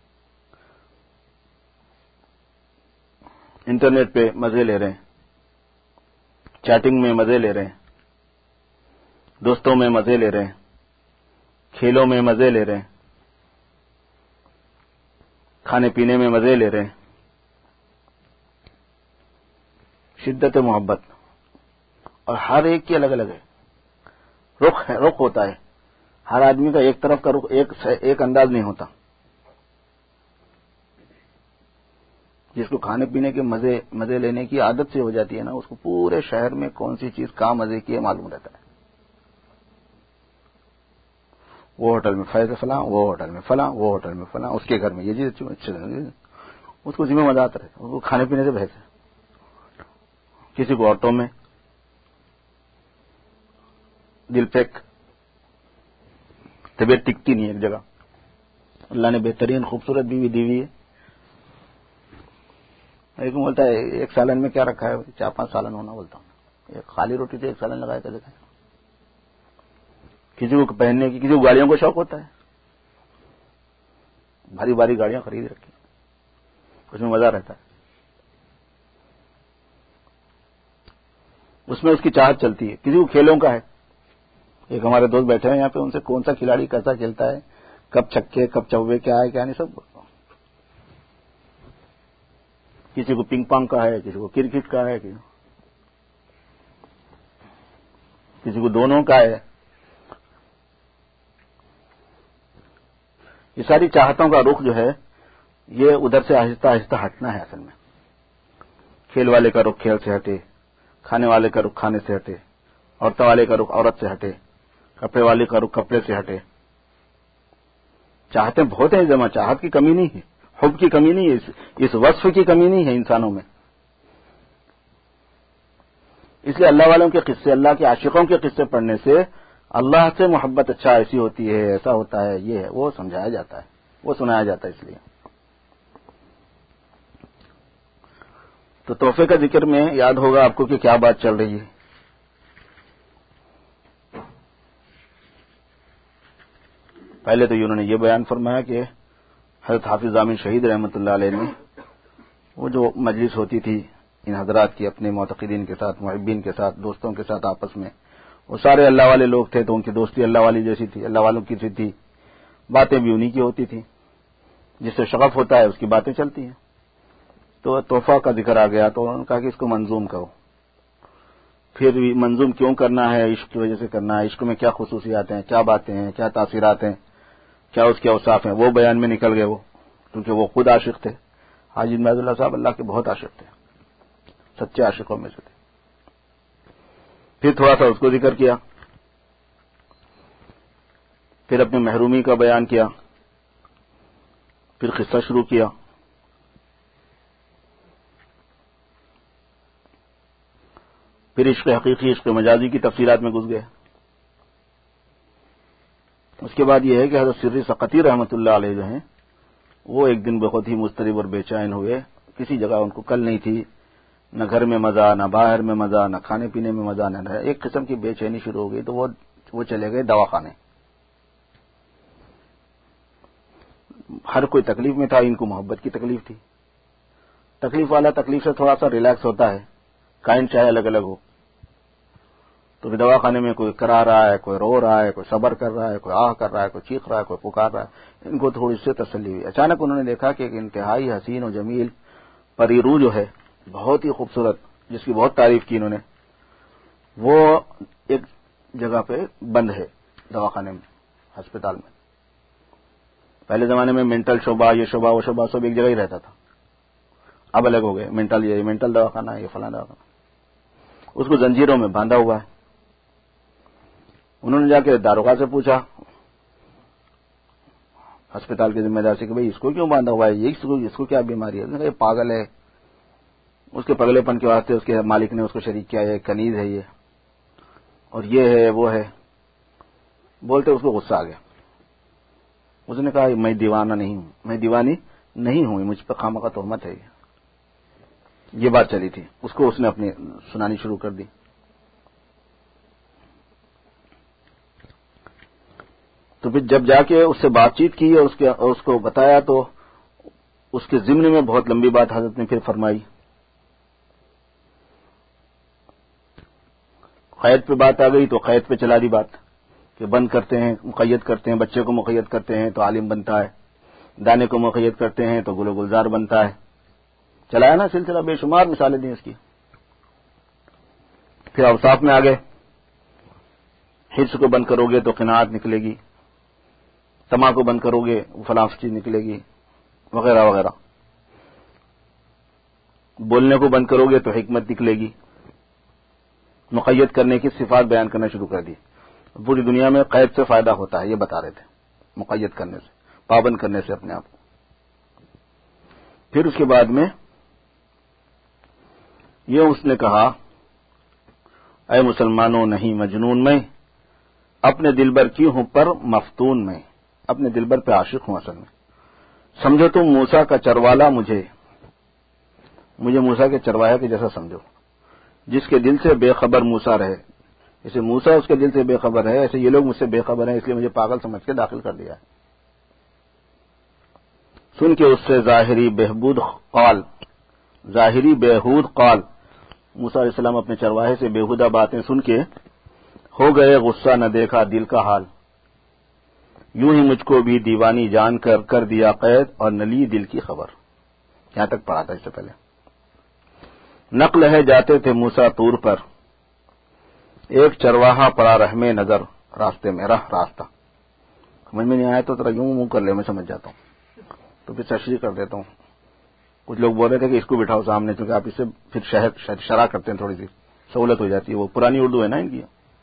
انٹرنیٹ پہ مزے لے رہے ہیں، چیٹنگ میں مزے لے رہے ہیں، دوستوں میں مزے لے رہے ہیں، کھیلوں میں مزے لے رہے ہیں، کھانے پینے میں مزے لے رہے ہیں۔ شدت محبت، اور ہر ایک کی الگ الگ ہے، رخ ہے، رخ ہوتا ہے، ہر آدمی کا ایک طرف کا رخ ایک ایک انداز نہیں ہوتا۔ جس کو کھانے پینے کے مزے مزے لینے کی عادت سے ہو جاتی ہے نا، اس کو پورے شہر میں کون سی چیز کہاں مزے کی ہے معلوم رہتا ہے۔ وہ ہوٹل میں فیض فلاں، وہ ہوٹل میں فلاں، وہ ہوٹل میں فلاں، اس کے گھر میں یہ چیز اچھی، اس کو ذمہ مزہ آتا رہتا ہے، اس کو کھانے پینے سے بحث ہے۔ کسی کو عورتوں میں دل پیک، طبیعت ٹکتی نہیں ایک جگہ، اللہ نے بہترین خوبصورت بیوی دی ہوئی ہے، ایک بولتا ہے ایک سالن میں کیا رکھا ہے، چار پانچ سالن ہونا بولتا ہوں، ایک خالی روٹی تو ایک سالن لگایا تھا دیکھا۔ کسی کو پہننے کی، کسی کو گاڑیوں کو شوق ہوتا ہے، بھاری بھاری گاڑیاں خرید رکھی، اس میں مزہ رہتا ہے، اس میں اس کی چاہت چلتی ہے. کسی کو کھیلوں کا ہے، ایک ہمارے دوست بیٹھے ہیں یہاں پہ، ان سے کون سا کھلاڑی کیسا کھیلتا ہے، کب چھکے کب چوبے، کیا ہے کیا نہیں، سب. کسی کو پنگ پانگ کا ہے، کسی کو کرکٹ کا ہے، کسی کو دونوں کا ہے. یہ ساری چاہتوں کا رخ جو ہے یہ ادھر سے آہستہ آہستہ ہٹنا ہے. اصل میں کھیل والے کا رخ کھیل سے ہٹے، کھانے والے کا رخ کھانے سے ہٹے، عورتوں والے کا رخ عورت سے ہٹے، کپڑے والے کا رخ کپڑے سے ہٹے. چاہتے بہت ہیں جمع، چاہت کی کمی نہیں ہے، حب کی کمی نہیں ہے، اس وصف کی کمی نہیں ہے انسانوں میں. اس لیے اللہ والوں کے قصے، اللہ کے عاشقوں کے قصے پڑھنے سے اللہ سے محبت اچھا ایسی ہوتی ہے، ایسا ہوتا ہے، یہ ہے وہ سمجھایا جاتا ہے، وہ سنایا جاتا ہے. اس لیے تو تحفے کا ذکر میں یاد ہوگا آپ کو کہ کیا بات چل رہی ہے. پہلے تو انہوں نے یہ بیان فرمایا کہ حضرت حافظ ضامن شہید رحمۃ اللہ علیہ نے وہ جو مجلس ہوتی تھی ان حضرات کی اپنے معتقدین کے ساتھ، محبین کے ساتھ، دوستوں کے ساتھ آپس میں، وہ سارے اللہ والے لوگ تھے تو ان کی دوستی اللہ والی جیسی تھی، اللہ والوں کی سی تھی، باتیں بھی انہی کی ہوتی تھی، جس سے شغف ہوتا ہے اس کی باتیں چلتی ہیں. تو تحفہ کا ذکر آ گیا تو انہوں نے کہا کہ اس کو منظوم کرو. پھر منظوم کیوں کرنا ہے؟ عشق کی وجہ سے کرنا ہے. عشق میں کیا خصوصیات ہیں، کیا باتیں ہیں، کیا تاثیرات ہیں، کیا اس کے اوصاف ہیں، وہ بیان میں نکل گئے وہ، کیونکہ وہ خود عاشق تھے. حاجی نواز اللہ صاحب اللہ کے بہت عاشق تھے، سچے عاشقوں میں سے تھے. پھر تھوڑا سا اس کو ذکر کیا، پھر اپنی محرومی کا بیان کیا، پھر قصہ شروع کیا. پھر عشق حقیقی، عشق مجازی کی تفصیلات میں گھس گئے. اس کے بعد یہ ہے کہ حضرت سری سقطی رحمۃ اللہ علیہ جو ہیں وہ ایک دن بہت ہی مضطرب اور بے چین ہوئے. کسی جگہ ان کو کل نہیں تھی، نہ گھر میں مزہ، نہ باہر میں مزہ، نہ کھانے پینے میں مزہ، نہ ایک قسم کی بے چینی شروع ہو گئی. تو وہ وہ چلے گئے دواخانے. ہر کوئی تکلیف میں تھا، ان کو محبت کی تکلیف تھی. تکلیف والا تکلیف سے تھوڑا سا ریلیکس ہوتا ہے، کائن چاہے الگ الگ ہو. تو دواخانے میں کوئی کرا رہا ہے، کوئی رو رہا ہے، کوئی صبر کر رہا ہے، کوئی آہ کر رہا ہے، کوئی چیخ رہا ہے، کوئی پکار رہا ہے. ان کو تھوڑی سی تسلی ہوئی. اچانک انہوں نے دیکھا کہ ایک انتہائی حسین و جمیل پری روح جو ہے، بہت ہی خوبصورت، جس کی بہت تعریف کی انہوں نے، وہ ایک جگہ پہ بند ہے دواخانے میں، ہسپتال میں. پہلے زمانے میں مینٹل شعبہ، یہ شعبہ وہ شعبہ سب ایک جگہ ہی رہتا تھا. اب الگ ہو گئے. مینٹل یہ مینٹل دواخانہ، یہ فلاں دواخانہ. اس کو زنجیروں میں باندھا ہوا ہے. انہوں نے جا کے داروغہ سے پوچھا، ہسپتال کے ذمہ دار سے، کہ بھئی اس کو کیوں باندھا ہوا ہے، یہ اس کو اس کو کیا بیماری ہے؟ اس نے کہا یہ پاگل ہے. اس کے پگلے پن کے واسطے اس کے مالک نے اس کو شریک کیا ہے، کنیز ہے یہ، اور یہ ہے وہ ہے. بولتے اس کو غصہ آ گیا. اس نے کہا میں دیوانہ نہیں ہوں، میں دیوانی نہیں ہوں، مجھ پہ خامخواہ تہمت ہے. یہ بات چلی تھی. اس کو اس نے اپنی سنانی شروع کر دی. تو پھر جب جا کے اس سے بات چیت کی اور اس کے اس کو بتایا تو اس کے ضمن میں بہت لمبی بات حضرت نے پھر فرمائی. قید پہ بات آ گئی تو قید پہ چلا دی بات کہ بند کرتے ہیں، مقید کرتے ہیں، بچے کو مقید کرتے ہیں تو عالم بنتا ہے، دانے کو مقید کرتے ہیں تو گل و گلزار بنتا ہے. چلایا نا سلسلہ، بے شمار مثالیں دیں اس کی. پھر اوصاف میں آ گئے. حرص کو بند کرو گے تو قناعت نکلے گی، طمع کو بند کرو گے فلاں چیز نکلے گی، وغیرہ وغیرہ. بولنے کو بند کرو گے تو حکمت نکلے گی. مقید کرنے کی صفات بیان کرنا شروع کر دی. پوری دنیا میں قید سے فائدہ ہوتا ہے یہ بتا رہے تھے، مقید کرنے سے، پابند کرنے سے اپنے آپ کو. پھر اس کے بعد میں یہ اس نے کہا، اے مسلمانوں نہیں مجنون میں، اپنے دلبر کی ہوں پر مفتون میں، اپنے دلبر پہ عاشق ہوں. اصل میں سمجھو تم موسیٰ کا چروالا مجھے، مجھے موسیٰ کے چروایا کے جیسا سمجھو، جس کے دل سے بے خبر موسیٰ رہے. جیسے موسیٰ اس کے دل سے بے خبر ہے، ایسے یہ لوگ مجھ سے بے خبر ہیں، اس لیے مجھے پاگل سمجھ کے داخل کر دیا ہے. سن کے اس سے ظاہری بہبود قال ظاہری بہود قال موسیٰ علیہ السلام اپنے چرواہے سے بےہودہ باتیں سن کے ہو گئے غصہ، نہ دیکھا دل کا حال، یوں ہی مجھ کو بھی دیوانی جان کر کر دیا قید اور نہ لی دل کی خبر. یہاں تک پڑھا تھا اس سے پہلے. نقل ہے جاتے تھے موسیٰ طور پر، ایک چرواہا پڑا رحم نظر راستے میں راہ راستہ. سمجھ میں نہیں آیا تو ذرا یوں منہ کر لے، میں سمجھ جاتا ہوں تو پھر تشریح کر دیتا ہوں. کچھ لوگ بول رہے تھے کہ اس کو بٹھاؤ سامنے، کیونکہ آپ اس سے پھر شہر شرح کرتے ہیں، تھوڑی سی سہولت ہو جاتی ہے. وہ پرانی اردو ہے نا ان کی.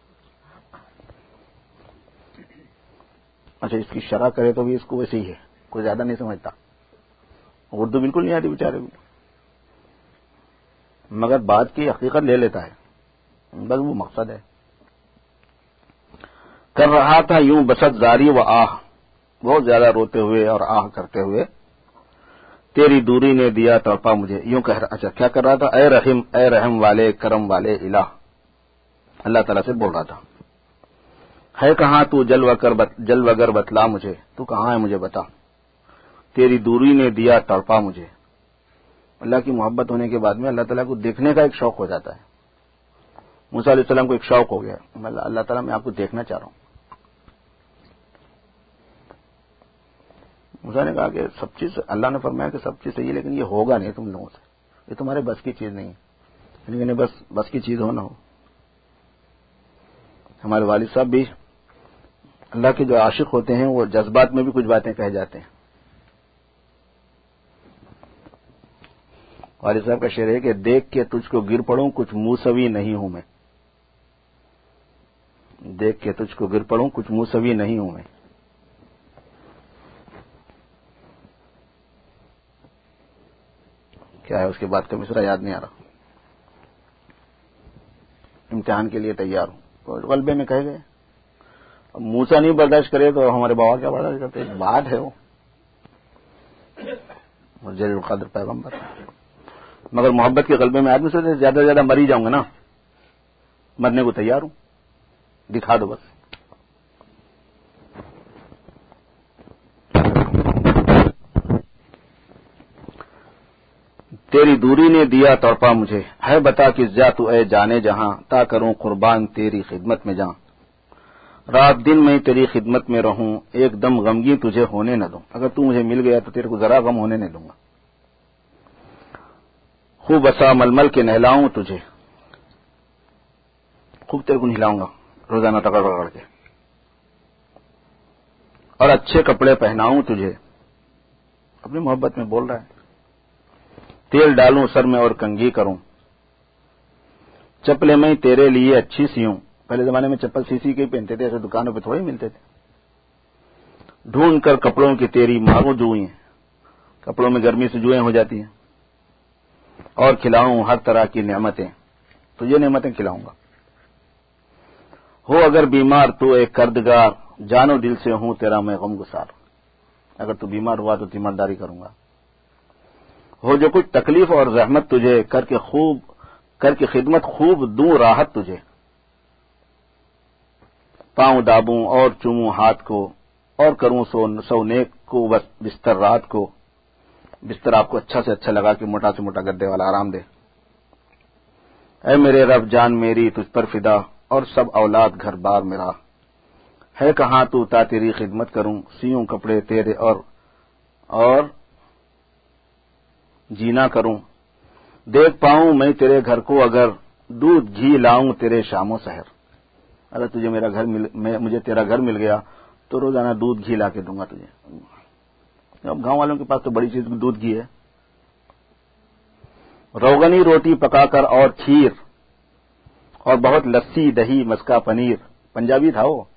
اچھا اس کی شرح کرے تو بھی اس کو ویسے ہی ہے، کوئی زیادہ نہیں سمجھتا. اردو بالکل نہیں آتی بیچارے کو، مگر بات کی حقیقت لے لیتا ہے، بس وہ مقصد ہے. کر رہا تھا یوں بسط زاری و آہ، بہت زیادہ روتے ہوئے اور آہ کرتے ہوئے، تیری دوری نے دیا تڑپا مجھے. یوں کہہ رہا، اچھا کیا کر رہا تھا؟ اے رحم اے رحم والے کرم والے الہ، اللہ تعالیٰ سے بول رہا تھا. ہے کہاں تو جلوہ کر جلوہ گر بتلا مجھے، تو کہاں ہے مجھے بتا. تیری دوری نے دیا تڑپا مجھے. اللہ کی محبت ہونے کے بعد میں اللہ تعالیٰ کو دیکھنے کا ایک شوق ہو جاتا ہے. موسیٰ علیہ السلام کو ایک شوق ہو گیا، اللہ تعالیٰ میں آپ کو دیکھنا چاہ رہا ہوں. موسیٰ نے کہا کہ سب چیز اللہ نے فرمایا کہ سب چیز صحیح ہے، لیکن یہ ہوگا نہیں تم لوگوں سے، یہ تمہارے بس کی چیز نہیں ہے. لیکن بس بس کی چیز ہو نہ ہو. ہمارے والد صاحب بھی اللہ کے جو عاشق ہوتے ہیں وہ جذبات میں بھی کچھ باتیں کہہ جاتے ہیں. والد صاحب کا شعر ہے کہ دیکھ کے تجھ کو گر پڑوں کچھ موسوی نہیں ہوں میں، دیکھ کے تجھ کو گر پڑوں کچھ موسوی نہیں ہوں میں. کیا ہے اس کے بعد کا مصرع یاد نہیں آ رہا. امتحان کے لیے تیار ہوں تو غلبے میں کہہ گئے. اب موسیٰ نہیں برداشت کرے تو ہمارے بابا کیا برداشت کرتے؟ ایک بات ہے وہ جلیل القدر پیغمبر، مگر محبت کے غلبے میں آدمی سے زیادہ سے زیادہ مر ہی جاؤں گا نا، مرنے کو تیار ہوں، دکھا دو بس. تیری دوری نے دیا تڑپا مجھے، ہے بتا کس جا تو اے جانے جہاں، تا کروں قربان تیری خدمت میں جاں. رات دن میں تیری خدمت میں رہوں، ایک دم غمگین تجھے ہونے نہ دوں. اگر تو مجھے مل گیا تو تیرے کو ذرا غم ہونے نہیں دوں گا. خوب بسا ململ کے نہلاؤں تجھے، خوب تیرے کو نہلاؤں گا روزانہ تکڑ پکڑ کے، اور اچھے کپڑے پہناؤں تجھے. اپنی محبت میں بول رہا ہے. تیل ڈالوں سر میں اور کنگھی کروں، چپلے میں تیرے لیے اچھی سیوں. پہلے زمانے میں چپل سی سی کے ہی پہنتے تھے، ایسے دکانوں پہ تھوڑے ملتے تھے. ڈھونڈ کر کپڑوں کی تیری ماروں جوئیں، کپڑوں میں گرمی سے جوئیں ہو جاتی ہیں. اور کھلاؤں ہر طرح کی نعمتیں، تو یہ نعمتیں کھلاؤں گا. ہو اگر بیمار تو ایک کردگار، جانو دل سے ہوں تیرا میں غم گسار. اگر تو بیمار ہوا تو تیمارداری کروں گا. ہو جو کچھ تکلیف اور زحمت تجھے، کر کے خوب کر کے خدمت خوب دوں راحت تجھے. پاؤں دابوں اور چوموں ہاتھ کو، اور کروں سو سو نیک کو بس بستر رات کو. بستر آپ کو اچھا سے اچھا لگا کہ موٹا سے موٹا گدے والا آرام دے. اے میرے رب جان میری تجھ پر فدا، اور سب اولاد گھر بار میرا. ہے کہاں تو تا تیری خدمت کروں، سیوں کپڑے تیرے اور اور جینا کروں. دیکھ پاؤں میں تیرے گھر کو اگر، دودھ گھی لاؤں تیرے شام و سحر. اگر تجھے میرا گھر مل مجھے تیرا گھر مل گیا تو روزانہ دودھ گھی لا کے دوں گا تجھے. اب گاؤں والوں کے پاس تو بڑی چیز دودھ گھی ہے. روغنی روٹی پکا کر اور کھیر، اور بہت لسی دہی مسکا پنیر. پنجابی تھا وہ.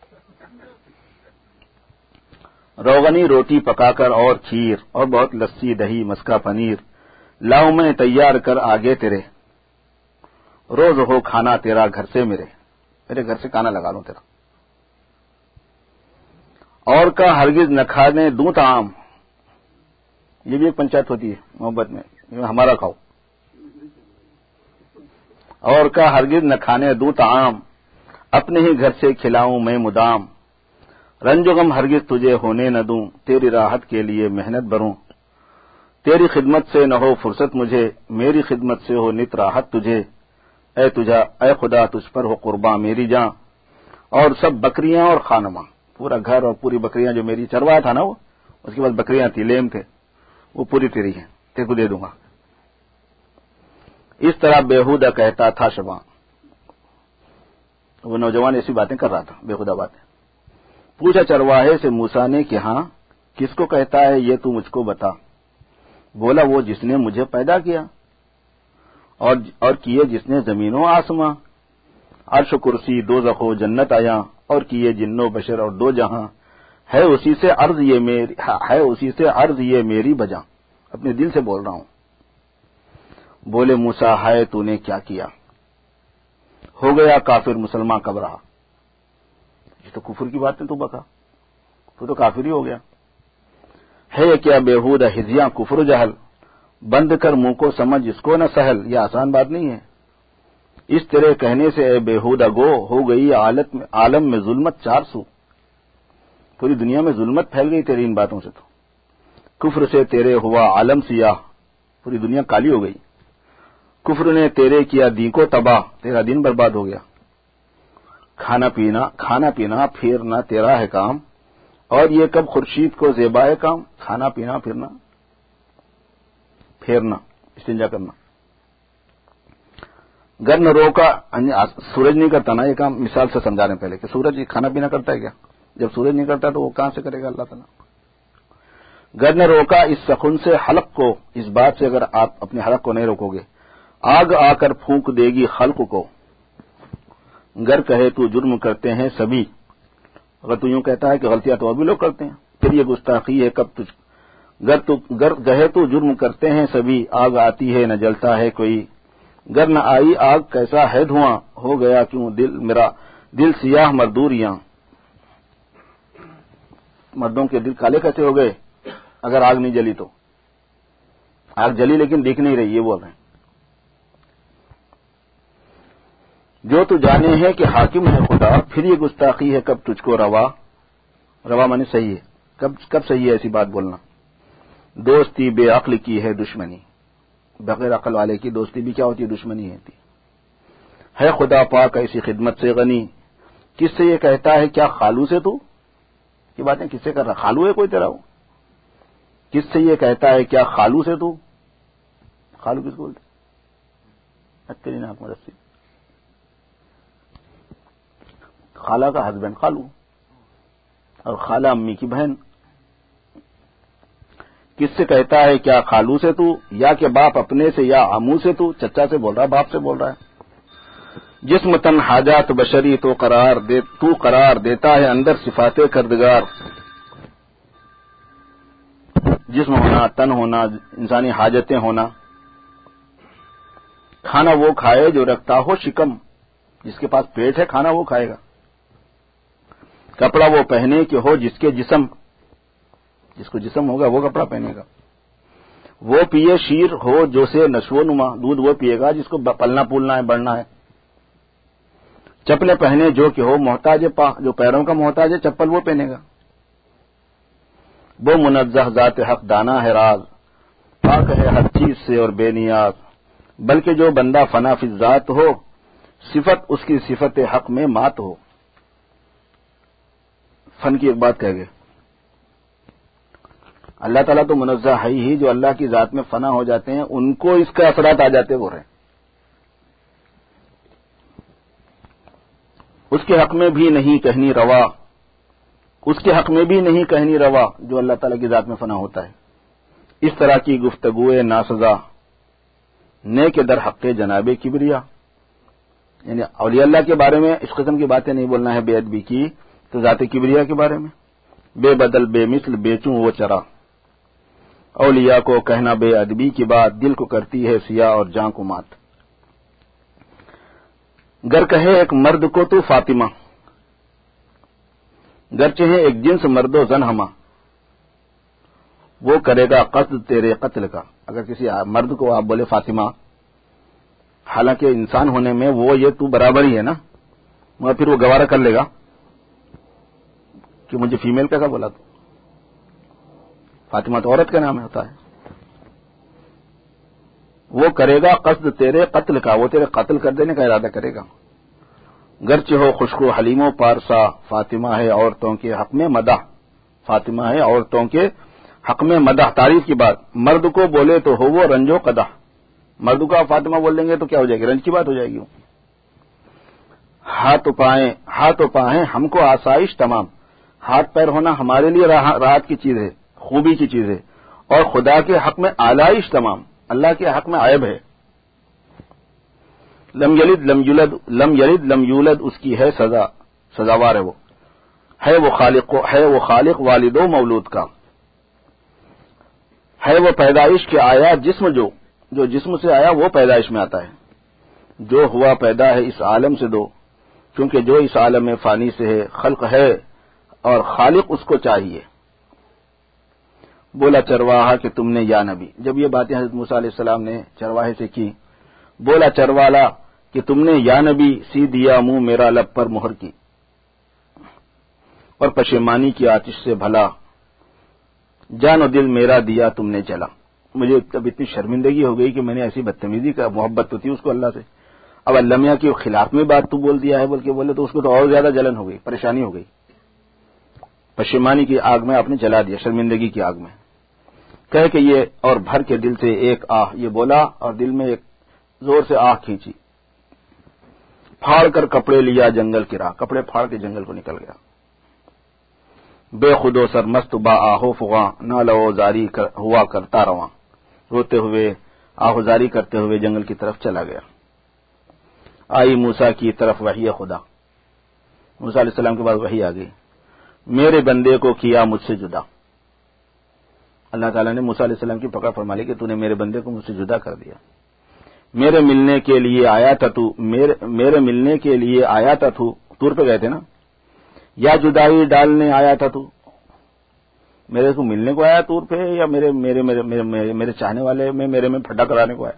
روغنی روٹی پکا کر اور کھیر، اور بہت لسی دہی مسکا پنیر. لاؤں میں تیار کر آگے تیرے، روز ہو کھانا تیرا گھر سے میرے. میرے گھر سے کھانا لگا لوں تیرا. اور کا ہرگز نہ کھانے دوں طعام. یہ بھی ایک پنچایت ہوتی ہے محبت میں، ہمارا کھاؤ. اور کا ہرگز نہ کھانے دوں طعام، اپنے ہی گھر سے کھلاؤں میں مدام. رنج و غم ہرگز تجھے ہونے نہ دوں، تیری راحت کے لیے محنت بروں، تیری خدمت سے نہ ہو فرصت مجھے، میری خدمت سے ہو نت راحت تجھے، اے تجھا اے خدا تجھ پر ہو قرباں میری جاں، اور سب بکریاں اور خانماں، پورا گھر اور پوری بکریاں جو میری چرواہا تھا نا وہ، اس کے بعد بکریاں تھی، لیم تھے، وہ پوری تیری ہیں، تیرے کو دے دوں گا۔ اس طرح بےہودہ کہتا تھا شباں، وہ نوجوان ایسی باتیں کر رہا تھا، بےہودہ باتیں۔ پوچھا چرواہے سے موسیٰ نے کہ ہاں کس کو کہتا ہے یہ تو مجھ کو بتا، بولا وہ جس نے مجھے پیدا کیا اور اور کیے جس نے زمین و آسماں، عرش و کرسی دوزخ و جنت آیا، اور کیے جن و بشر اور دو جہاں، ہے اسی سے عرض یہ میری ہے اسی سے عرض یہ میری بجا، اپنے دل سے بول رہا ہوں۔ بولے موسیٰ ہائے تو نے کیا کیا، ہو گیا کافر مسلمان کب رہا، یہ تو کفر کی بات ہے، تو بتا تو تو کافر ہی ہو گیا۔ ہے کیا بےہودہ ہزیاں کفر و جہل، بند کر منہ کو سمجھ اس کو نہ سہل، یہ آسان بات نہیں ہے۔ اس طرح کہنے سے اے بےہودہ گو، ہو گئی عالت میں عالم میں ظلمت چار سو، پوری دنیا میں ظلمت پھیل گئی تیری ان باتوں سے، تو کفر سے تیرے ہوا عالم سیاہ، پوری دنیا کالی ہو گئی، کفر نے تیرے کیا دین کو تباہ، تیرا دین برباد ہو گیا۔ کھانا پینا کھانا پینا پھرنا تیرا ہے کام، اور یہ کب خورشید کو زیبا ہے کام، کھانا پینا پھرنا پھیرنا استنجا کرنا، گر نہ روکا، سورج نہیں کرتا نا یہ کام، مثال سے سمجھا رہے ہیں پہلے کہ سورج یہ کھانا پینا کرتا ہے کیا، جب سورج نہیں کرتا تو وہ کہاں سے کرے گا اللہ تعالیٰ۔ گر نے روکا اس سخن سے حلق کو، اس بات سے اگر آپ اپنے حلق کو نہیں روکو گے، آگ آ کر پھونک دے گی خلق کو۔ گر کہے تو جرم کرتے ہیں سبھی، اگر تو یوں کہتا ہے کہ غلطیاں تو ابھی لوگ کرتے ہیں، پھر یہ گستاخی ہے کب تجھ، گر تو گر کہے تو جرم کرتے ہیں سبھی، آگ آتی ہے نہ جلتا ہے کوئی، گر نہ آئی آگ کیسا ہے دھواں، ہو گیا کیوں دل میرا دل سیاہ مردوریاں، مردوں کے دل کالے کیسے ہو گئے اگر آگ نہیں جلی تو، آگ جلی لیکن دکھ نہیں رہی، یہ بول رہے ہیں۔ جو تو جانے ہے کہ حاکم ہے خدا، پھر یہ گستاخی ہے کب تجھ کو روا، روا مانے صحیح ہے، کب کب صحیح ہے ایسی بات بولنا۔ دوستی بے عقل کی ہے دشمنی، بغیر عقل والے کی دوستی بھی کیا ہوتی ہے، دشمنی ہوتی ہے۔ خدا پاک ایسی خدمت سے غنی، کس سے یہ کہتا ہے کیا خالو سے تو، یہ باتیں کس سے کر رہا، خالو ہے کوئی تیرا ہو، کس سے یہ کہتا ہے کیا خالو سے تو، خالو کس کو بولتے، اچھی ناک میں رسی، خالہ کا ہسبینڈ خالو، اور خالہ امی کی بہن، کس سے کہتا ہے کیا خالو سے تو، یا کہ باپ اپنے سے یا عمو سے تو، چچا سے بول رہا ہے باپ سے بول رہا ہے۔ جسم تن حاجات بشری تو قرار دے تو قرار دیتا ہے اندر صفات کردگار، جسم ہونا تن ہونا انسانی حاجتیں ہونا، کھانا وہ کھائے جو رکھتا ہو شکم، جس کے پاس پیٹ ہے کھانا وہ کھائے گا، کپڑا وہ پہنے کہ ہو جس کے جسم، جس کو جسم ہوگا وہ کپڑا پہنے گا، وہ پیے شیر ہو جو سے نشو نما، دودھ وہ پیے گا جس کو پلنا پولنا ہے بڑھنا ہے، چپلیں پہنے جو کہ ہو محتاج پا، جو پیروں کا محتاج ہے چپل وہ پہنے گا، وہ منزہ ذات حق دانا ہے راز، پاک ہے ہر چیز سے اور بے نیاز، بلکہ جو بندہ فنا فی ذات ہو، صفت اس کی صفت حق میں مات ہو۔ فن کی ایک بات کہہ گئے، اللہ تعالیٰ تو منزہ ہے ہی، جو اللہ کی ذات میں فنا ہو جاتے ہیں ان کو اس کا اثرات آ جاتے ہو رہے، اس کے حق میں بھی نہیں کہنی روا، اس کے حق میں بھی نہیں کہنی روا جو اللہ تعالیٰ کی ذات میں فنا ہوتا ہے۔ اس طرح کی گفتگوئے ناسزا نیک در حق جناب کبریا، یعنی اولیاء اللہ کے بارے میں اس قسم کی باتیں نہیں بولنا ہے بے ادبی کی، تو ذات کبریا کے بارے میں بے بدل بے مثل بیچوں وہ چرا، اولیاء کو کہنا بے ادبی کی بات دل کو کرتی ہے سیاہ اور جاں کو مات۔ گر کہے ایک مرد کو تو فاطمہ، گر چاہے ایک جنس مرد و زن ہما، وہ کرے گا قصد تیرے قتل کا، اگر کسی مرد کو آپ بولے فاطمہ، حالانکہ انسان ہونے میں وہ یہ تو برابر ہی ہے نا، مگر پھر وہ گوارا کر لے گا کہ مجھے فیمیل کیسا بولا تو؟ فاطمہ تو عورت کا نام ہوتا ہے. وہ کرے گا قصد تیرے قتل کا، وہ تیرے قتل کر دینے کا ارادہ کرے گا. گرچہ ہو خوشخو حلیم و پارسا، فاطمہ ہے عورتوں کے حق میں مدح. فاطمہ ہے عورتوں کے حق میں مدح، تعریف کی بات. مرد کو بولے تو ہو وہ رنج و قدح. مرد کو آپ فاطمہ بول دیں گے تو کیا ہو جائے گی؟ رنج کی بات ہو جائے گی. ہاتھ پائیں ہاتھ پائیں ہم کو آسائش تمام. ہاتھ پیر ہونا ہمارے لیے راحت کی چیز ہے، خوبی کی چیز ہے، اور خدا کے حق میں آلائش تمام، اللہ کے حق میں عیب ہے. لم یلد لم یولد لم یلد لم یولد اس کی ہے سزا، سزاوار ہے. وہ ہے وہ خالق ہے وہ خالق والد و مولود کا. ہے وہ پیدائش کے آیا جسم، جو جو جسم سے آیا وہ پیدائش میں آتا ہے. جو ہوا پیدا ہے اس عالم سے دو، کیونکہ جو اس عالم میں فانی سے ہے خلق ہے اور خالق اس کو چاہیے. بولا چرواہا کہ تم نے یا نبی، جب یہ باتیں حضرت موسیٰ علیہ السلام نے چرواہے سے کی، بولا چروالا کہ تم نے یا نبی سی دیا منہ میرا لب پر مہر کی، اور پشیمانی کی آتش سے بھلا جان و دل میرا دیا تم نے جلا. مجھے اب اتنی شرمندگی ہو گئی کہ میں نے ایسی بدتمیزی کا، محبت تو تھی اس کو اللہ سے، اب اللہ میاں کے خلاف میں بات تو بول دیا ہے، بلکہ بولے تو اس کو تو اور زیادہ جلن ہو گئی، پریشانی ہو گئی. پشیمانی کی آگ میں آپ نے جلا دیا، شرمندگی کی آگ میں. کہہ کہ یہ اور بھر کے دل سے ایک آہ، یہ بولا اور دل میں ایک زور سے آہ کھینچی. پھاڑ کر کپڑے لیا جنگل کی راہ، کپڑے پھاڑ کے جنگل کو نکل گیا. بے خود و سرمست با آہو فغاں، نہ لو زاری کر ہوا کرتا رواں، روتے ہوئے آہوزاری کرتے ہوئے جنگل کی طرف چلا گیا. آئی موسیٰ کی طرف وحی خدا، موسیٰ علیہ السلام کے بعد وحی آ گئی. میرے بندے کو کیا مجھ سے جدا. اللہ تعالیٰ نے موسیٰ علیہ السلام کی پکڑ فرما لی کہ تو نے میرے بندے کو مجھ سے جدا کر دیا. میرے ملنے کے لیے آیا تھا تو، میرے, میرے ملنے کے لیے آیا تھا تو، طور پہ گئے تھے نا، یا جدائی ڈالنے آیا تھا تو، میرے کو ملنے کو آیا طور پہ، یا میرے میرے میرے میرے, میرے, میرے چاہنے والے میں میرے میں پھڈا کرانے کو آیا.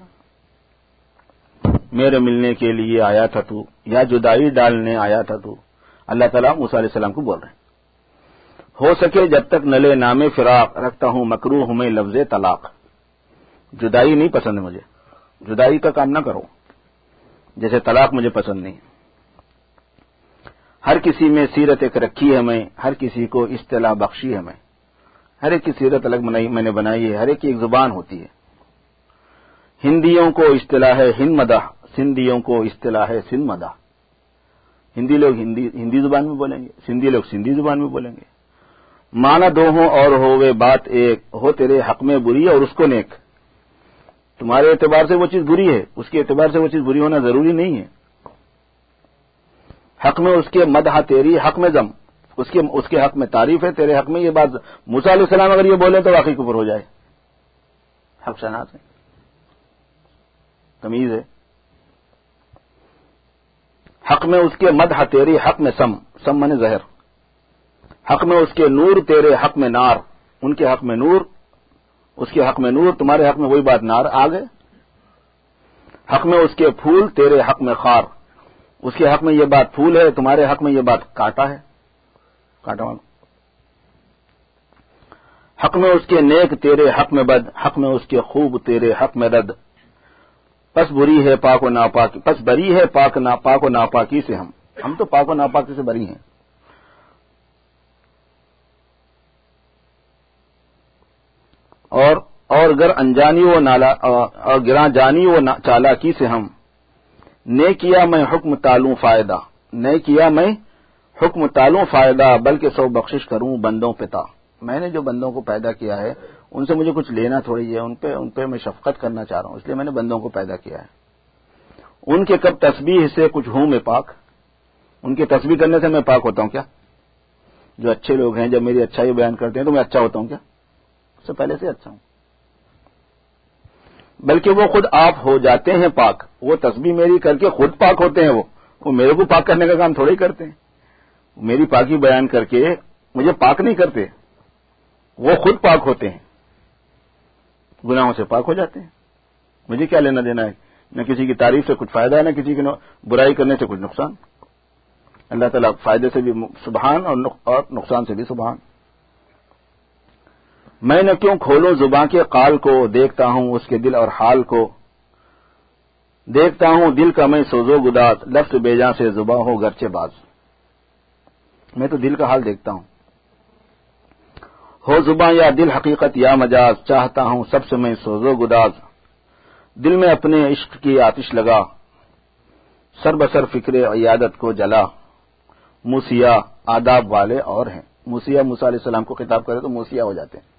میرے ملنے کے لیے آیا تھا تو، یا جدائی ڈالنے آیا تھا تو. اللہ تعالیٰ موسیٰ علیہ السلام کو بول رہے ہیں ہو سکے جب تک نلے نام فراق، رکھتا ہوں مکروہ میں لفظ طلاق. جدائی نہیں پسند مجھے، جدائی کا کام نہ کرو، جیسے طلاق مجھے پسند نہیں. ہر کسی میں سیرت ایک رکھی ہے میں، ہر کسی کو اصطلاح بخشی ہے میں. ہر ایک کی سیرت الگ میں نے بنائی ہے، ہر ایک کی ایک زبان ہوتی ہے. ہندیوں کو اصطلاح ہے ہند مدح، سندھیوں کو اصطلاح ہے سندھ مدح. ہندی لوگ ہندی ہندی زبان میں بولیں گے، سندھی لوگ سندھی زبان میں بولیں گے. مانا دو ہوں اور ہوئے بات ایک، ہو تیرے حق میں بری اور اس کو نیک. تمہارے اعتبار سے وہ چیز بری ہے، اس کے اعتبار سے وہ چیز بری ہونا ضروری نہیں ہے. حق میں اس کے مدح تیری، حق میں ذم، اس کے اس کے حق میں تعریف ہے، تیرے حق میں یہ بات. موسیٰ علیہ السلام اگر یہ بولے تو واقعی کفر ہو جائے. حق شناس ہے، تمیز ہے. حق میں اس کے مدح تیری، حق میں سم، سم من زہر. حق میں اس کے نور تیرے حق میں نار، ان کے حق میں نور، اس کے حق میں نور، تمہارے حق میں وہی بات نار آ گئے. حق میں اس کے پھول تیرے حق میں خار، اس کے حق میں یہ بات پھول ہے، تمہارے حق میں یہ بات کاٹا ہے، کاٹا والا. حق میں اس کے نیک تیرے حق میں بد، حق میں اس کے خوب تیرے حق میں رد. پس بری ہے پاک و ناپاکی، پس بری ہے پاک نا پاک و ناپاکی سے ہم ہم تو پاک و ناپاکی سے بری ہیں. اور اور گر انجانی و نالا اور گراں جانی و چالاکی سے ہم. نے کیا میں حکم تالوں فائدہ، نے کیا میں حکم تالوں فائدہ، بلکہ سو بخشش کروں بندوں پتا. میں نے جو بندوں کو پیدا کیا ہے ان سے مجھے کچھ لینا تھوڑی ہے، ان پہ ان پہ میں شفقت کرنا چاہ رہا ہوں، اس لیے میں نے بندوں کو پیدا کیا ہے. ان کے کب تسبیح سے کچھ ہوں میں پاک، ان کے تسبیح کرنے سے میں پاک ہوتا ہوں کیا؟ جو اچھے لوگ ہیں جب میری اچھائی بیان کرتے ہیں تو میں اچھا ہوتا ہوں کیا؟ اس سے پہلے سے اچھا ہوں. بلکہ وہ خود آپ ہو جاتے ہیں پاک، وہ تسبیح میری کر کے خود پاک ہوتے ہیں. وہ وہ میرے کو پاک کرنے کا کام تھوڑا ہی کرتے ہیں. میری پاکی بیان کر کے مجھے پاک نہیں کرتے، وہ خود پاک ہوتے ہیں، گناہوں سے پاک ہو جاتے ہیں. مجھے کیا لینا دینا ہے؟ نہ کسی کی تعریف سے کچھ فائدہ ہے، نہ کسی کی برائی کرنے سے کچھ نقصان. اللہ تعالیٰ فائدے سے بھی سبحان اور نقصان سے بھی سبحان. میں نے کیوں کھولوں زباں کے قال کو، دیکھتا ہوں اس کے دل اور حال کو. دیکھتا ہوں دل کا میں سوزو گداز، لفظ بیجاں سے زباں ہو گرچہ باز. میں تو دل کا حال دیکھتا ہوں. ہو زباں یا دل حقیقت یا مجاز، چاہتا ہوں سب سے میں سوزو گداز. دل میں اپنے عشق کی آتش لگا، سر بسر فکر عیادت کو جلا. موسیہ آداب والے اور ہیں. موسیہ موسیٰ علیہ السلام کو خطاب کرے تو موسیہ ہو جاتے ہیں.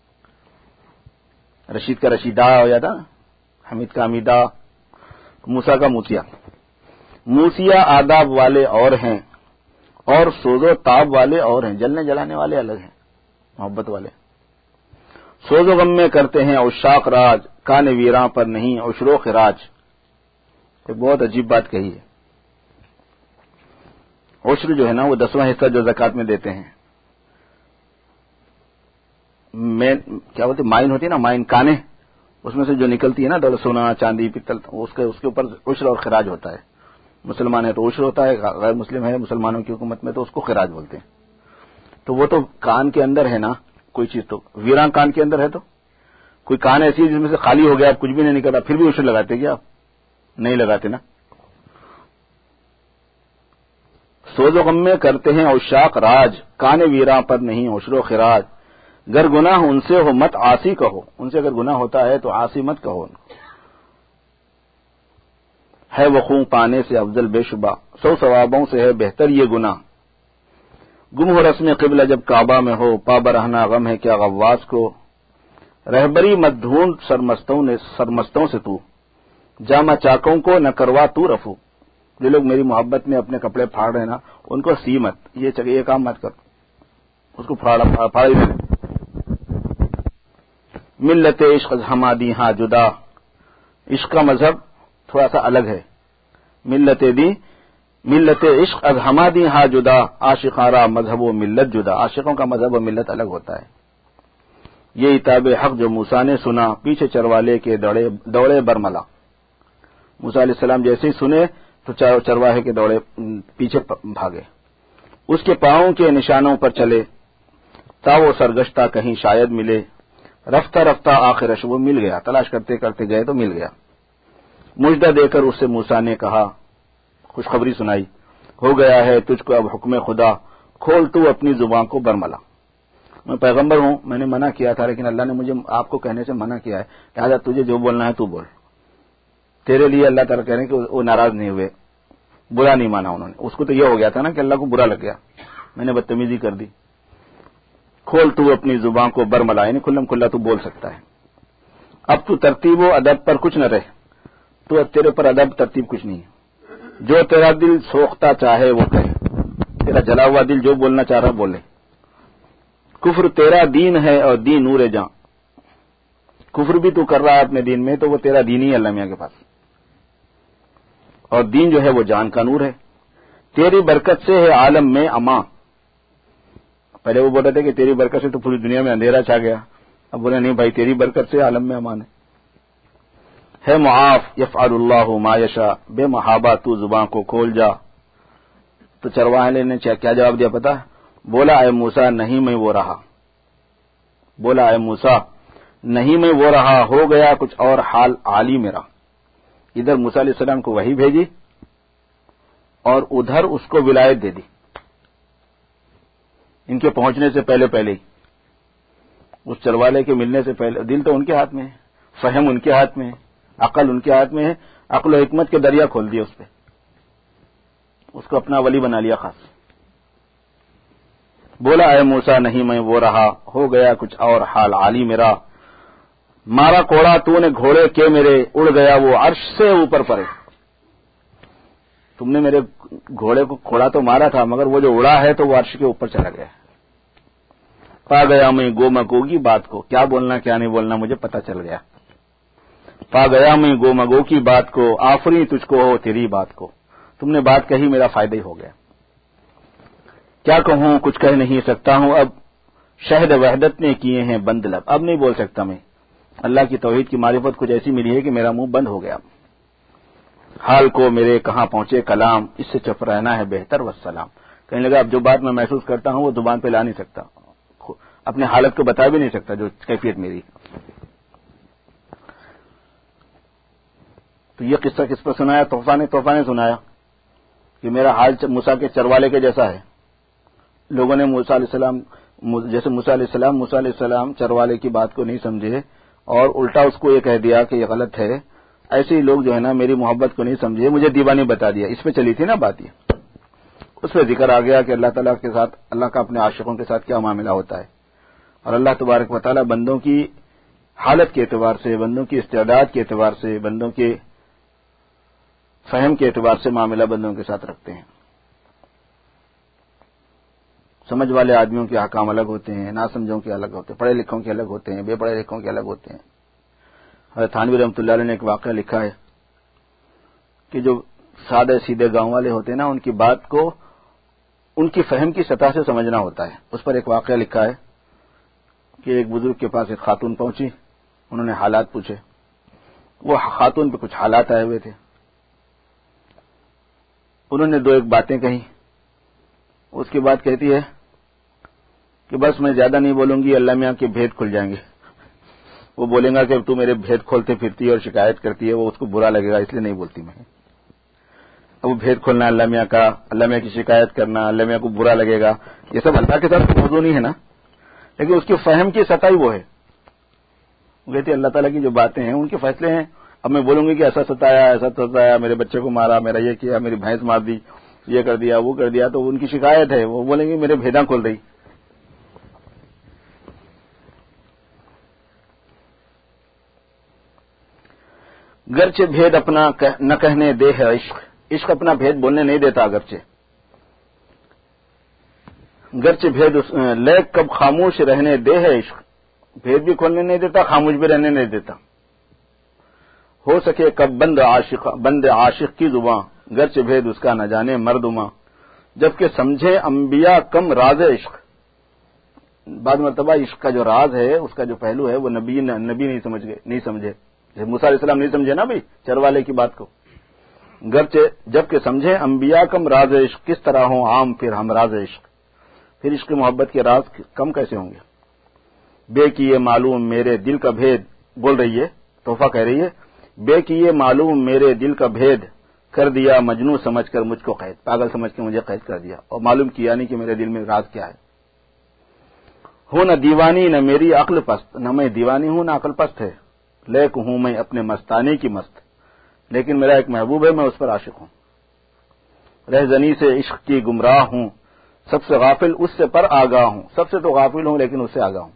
رشید کا رشیدہ ہو جاتا، حمید کا حمیدہ، موسیٰ کا موسیہ. موسیہ آداب والے اور ہیں، اور سوز و تاب والے اور ہیں. جلنے جلانے والے الگ ہیں، محبت والے. سوز و غم میں کرتے ہیں عشاق راج، کان ویراں پر نہیں عشر و خراج. ایک بہت عجیب بات کہی ہے. عشر جو ہے نا وہ دسواں حصہ جو زکوٰۃ میں دیتے ہیں. مین کیا بولتے مائن ہوتی ہے نا، مائن کانے، اس میں سے جو نکلتی ہے نا دولت، سونا چاندی پتل، اس کے اس کے اوپر عشر اور خراج ہوتا ہے. مسلمان ہے تو عشر ہوتا ہے، غیر مسلم ہے مسلمانوں کی حکومت میں تو اس کو خراج بولتے ہیں. تو وہ تو کان کے اندر ہے نا کوئی چیز، تو ویراں کان کے اندر ہے تو کوئی کان ایسی ہے جس میں سے خالی ہو گیا، آپ کچھ بھی نہیں نکلتا، پھر بھی عشر لگاتے کیا آپ؟ نہیں لگاتے نا. سوز و غم میں کرتے ہیں عشاق راج، کان ویراں پر نہیں عشر و خراج. گر گناہ ان سے ہو مت عاصی کہو، ان سے اگر گناہ ہوتا ہے تو عاصی مت کہو. ہے وہ خون پانے سے افضل بے شبہ، سو ثوابوں سے ہے بہتر یہ گناہ. گم ہو رسم قبلہ جب کعبہ میں ہو، پا برہنا غم ہے کیا غواص کو. رہبری مت ڈھونڈ سرمستوں نے سرمستوں سے تو، جامہ چاکوں کو نہ کروا تو رفو. جو لوگ میری محبت میں اپنے کپڑے پھاڑ رہے ہیں نا، ان کو سی مت، یہ یہ کام مت کر، اس کو پھاڑا پھاڑ ہی. ملت عشق ہمادی ہاں جدا، عشق کا مذہب تھوڑا سا الگ ہے. ملت دی ملت عشق از ہمادی ہاں جدا، عاشقارہ مذہب و ملت جدا. عاشقوں کا مذہب و ملت الگ ہوتا ہے. یہ اتاب حق جو موسیٰ نے سنا، پیچھے چروالے کے دوڑے دوڑے برملا. موسیٰ علیہ السلام جیسے ہی سنے تو چرواہے کے دوڑے پیچھے بھاگے، اس کے پاؤں کے نشانوں پر چلے، تا وہ سرگشتہ کہیں شاید ملے. رفتہ رفتہ آخرش وہ مل گیا، تلاش کرتے کرتے گئے تو مل گیا. مجدہ دے کر اس سے موسیٰ نے کہا، خوشخبری سنائی، ہو گیا ہے تجھ کو اب حکم خدا، کھول تو اپنی زبان کو برملا. میں پیغمبر ہوں، میں نے منع کیا تھا، لیکن اللہ نے مجھے آپ کو کہنے سے منع کیا ہے، لہٰذا تجھے جو بولنا ہے تو بول. تیرے لیے اللہ تعالیٰ کہہ رہے ہیں کہ وہ ناراض نہیں ہوئے، برا نہیں مانا انہوں نے. اس کو تو یہ ہو گیا تھا نا کہ اللہ کو برا لگ گیا، میں نے بدتمیزی کر دی. کھول تو اپنی زبان کو برملا، یعنی کھلم کھلا تو بول سکتا ہے. اب تو ترتیب و ادب پر کچھ نہ رہے، تو تیرے پر ادب ترتیب کچھ نہیں ہے. جو تیرا دل سوختہ چاہے وہ کہے، تیرا جلا ہوا دل جو بولنا چاہ رہا بولے. کفر تیرا دین ہے اور دین نور جاں، کفر بھی تو کر رہا ہے اپنے دین میں تو وہ تیرا دین ہی ہے اللہ میاں کے پاس، اور دین جو ہے وہ جان کا نور ہے. تیری برکت سے ہے عالم میں امان. پہلے وہ بول رہے تھے کہ تیری برکت سے تو پوری دنیا میں اندھیرا چھا گیا، اب بولے نہیں بھائی تیری برکت سے عالم میں امان ہے. ہے معاف یفعل اللہ ما یشاء، بے محابہ تو زبان کو کھول جا. تو چرواہے نے کیا جواب دیا پتا؟ بولا اے موسیٰ نہیں میں وہ رہا، بولا اے موسیٰ نہیں میں وہ رہا، ہو گیا کچھ اور حال عالی میرا. ادھر موسیٰ علیہ السلام کو وحی بھیجی اور ادھر اس کو ولایت دے دی، ان کے پہنچنے سے پہلے پہلے ہی. اس چروالے کے ملنے سے پہلے دل تو ان کے ہاتھ میں ہے، فہم ان کے ہاتھ میں ہے، عقل ان کے ہاتھ میں ہے. عقل و حکمت کے دریا کھول دیے اس پہ، اس کو اپنا ولی بنا لیا خاص. بولا اے موسیٰ نہیں میں وہ رہا، ہو گیا کچھ اور حال عالی میرا. مارا کوڑا تو نے گھوڑے کے میرے، اڑ گیا وہ عرش سے اوپر پرے. تم نے میرے گھوڑے کو کوڑا تو مارا تھا، مگر وہ جو اڑا ہے تو وہ عرش کے اوپر چلا گیا. پا گیا میں گو مگو کی بات کو، کیا بولنا کیا نہیں بولنا مجھے پتا چل گیا. پا گیا میں گو مگو کی بات کو، آفری تجھ کو ہو تیری بات کو. تم نے بات کہی میرا فائدہ ہی ہو گیا. کیا کہوں کچھ کہہ نہیں سکتا ہوں اب، شہد وحدت نے کیے ہیں بند لب. اب نہیں بول سکتا میں، اللہ کی توحید کی معرفت کچھ ایسی ملی ہے کہ میرا منہ بند ہو گیا. حال کو میرے کہاں پہنچے کلام، اس سے چپ رہنا ہے بہتر والسلام. کہنے لگا اب جو بات میں محسوس کرتا ہوں وہ زبان پہ لا نہیں سکتا، اپنے حالت کو بتا بھی نہیں سکتا جو کیفیت میری. تو یہ قصہ کس پر سنایا؟ طوفان نے طوفان نے سنایا کہ میرا حال موسیٰ کے چروالے کے جیسا ہے. لوگوں نے موسیٰ علیہ السلام جیسے موسیٰ علیہ السلام موسیٰ علیہ السلام چروالے کی بات کو نہیں سمجھے اور الٹا اس کو یہ کہہ دیا کہ یہ غلط ہے، ایسے ہی لوگ جو ہے نا میری محبت کو نہیں سمجھے، مجھے دیوانی بتا دیا. اس پہ چلی تھی نا بات، یہ اس پہ ذکر آ گیا کہ اللہ تعالیٰ کے ساتھ، اللہ کا اپنے عاشقوں کے ساتھ کیا معاملہ ہوتا ہے، اور اللہ تبارک و تعالیٰ بندوں کی حالت کے اعتبار سے، بندوں کی استعداد کے اعتبار سے، بندوں کے فہم کے اعتبار سے معاملہ بندوں کے ساتھ رکھتے ہیں. سمجھ والے آدمیوں کے احکام الگ ہوتے ہیں، نا سمجھوں کے الگ ہوتے ہیں، پڑھے لکھوں کے الگ ہوتے ہیں، بے پڑھے لکھوں کے الگ ہوتے ہیں. حضرت تھانوی رحمۃ اللہ علیہ نے ایک واقعہ لکھا ہے کہ جو سادے سیدھے گاؤں والے ہوتے ہیں نا، ان کی بات کو ان کی فہم کی سطح سے سمجھنا ہوتا ہے. اس پر ایک واقعہ لکھا ہے کہ ایک بزرگ کے پاس ایک خاتون پہنچی، انہوں نے حالات پوچھے. وہ خاتون پہ کچھ حالات آئے ہوئے تھے، انہوں نے دو ایک باتیں کہیں. اس کے بعد کہتی ہے کہ بس میں زیادہ نہیں بولوں گی، اللہ میاں کے بھید کھل جائیں گے. وہ بولیں گا کہ تو میرے بھید کھولتے پھرتی ہے اور شکایت کرتی ہے، وہ اس کو برا لگے گا، اس لیے نہیں بولتی میں. اب وہ بھید کھولنا اللہ میاں کا، اللہ میاں کی شکایت کرنا، اللہ میاں کو برا لگے گا، یہ سب اللہ کے ساتھ موضوع نہیں ہے نا، لیکن اس کی فہم کی سطح ہی وہ ہے. وہ کہتی ہے اللہ تعالیٰ کی جو باتیں ہیں ان کے فیصلے ہیں. اب میں بولوں گی کہ ایسا ستایا ایسا ستایا، میرے بچے کو مارا، میرا یہ کیا، میری بھینس مار دی، یہ کر دیا وہ کر دیا، تو ان کی شکایت ہے، وہ بولیں گے میرے بھیداں کھول رہی. گرچہ بھید اپنا نہ کہنے دے ہے عشق، عشق اپنا بھید بولنے نہیں دیتا. اگرچہ گرچہ بھید لیک کب خاموش رہنے دے ہے عشق، بھید بھی کھولنے نہیں دیتا، خاموش بھی رہنے نہیں دیتا. ہو سکے کب بند عاشق بند عاشق کی زباں، گرچہ بھید اس کا نہ جانے مردماں. جبکہ سمجھے انبیاء کم راز عشق، بعض مرتبہ عشق کا جو راز ہے، اس کا جو پہلو ہے، وہ نبی نبی نہیں سمجھ گئے، نہیں سمجھے. موسیٰ علیہ السلام نہیں سمجھے نا بھائی چروالے کی بات کو. گرچہ جبکہ سمجھے انبیاء کم راز عشق، کس طرح ہوں عام پھر ہم راز عشق. پھر عشق محبت کے راز کم کیسے ہوں گے. بے کیے معلوم میرے دل کا بھید، بول رہی ہے تحفہ کہہ رہی ہے، بے کیے معلوم میرے دل کا بھید، کر دیا مجنوں سمجھ کر مجھ کو قید، پاگل سمجھ کے مجھے قید کر دیا، اور معلوم کیا نہیں کہ میرے دل میں راز کیا ہے. ہو نہ دیوانی نہ میری عقل پست، نہ میں دیوانی ہوں نہ عقل پست ہے. لیک ہوں میں اپنے مستانے کی مست، لیکن میرا ایک محبوب ہے، میں اس پر عاشق ہوں. رہزنی سے عشق کی گمراہ ہوں، سب سے غافل اس سے پر آگاہ ہوں. سب سے تو غافل ہوں لیکن اس سے آگاہ ہوں.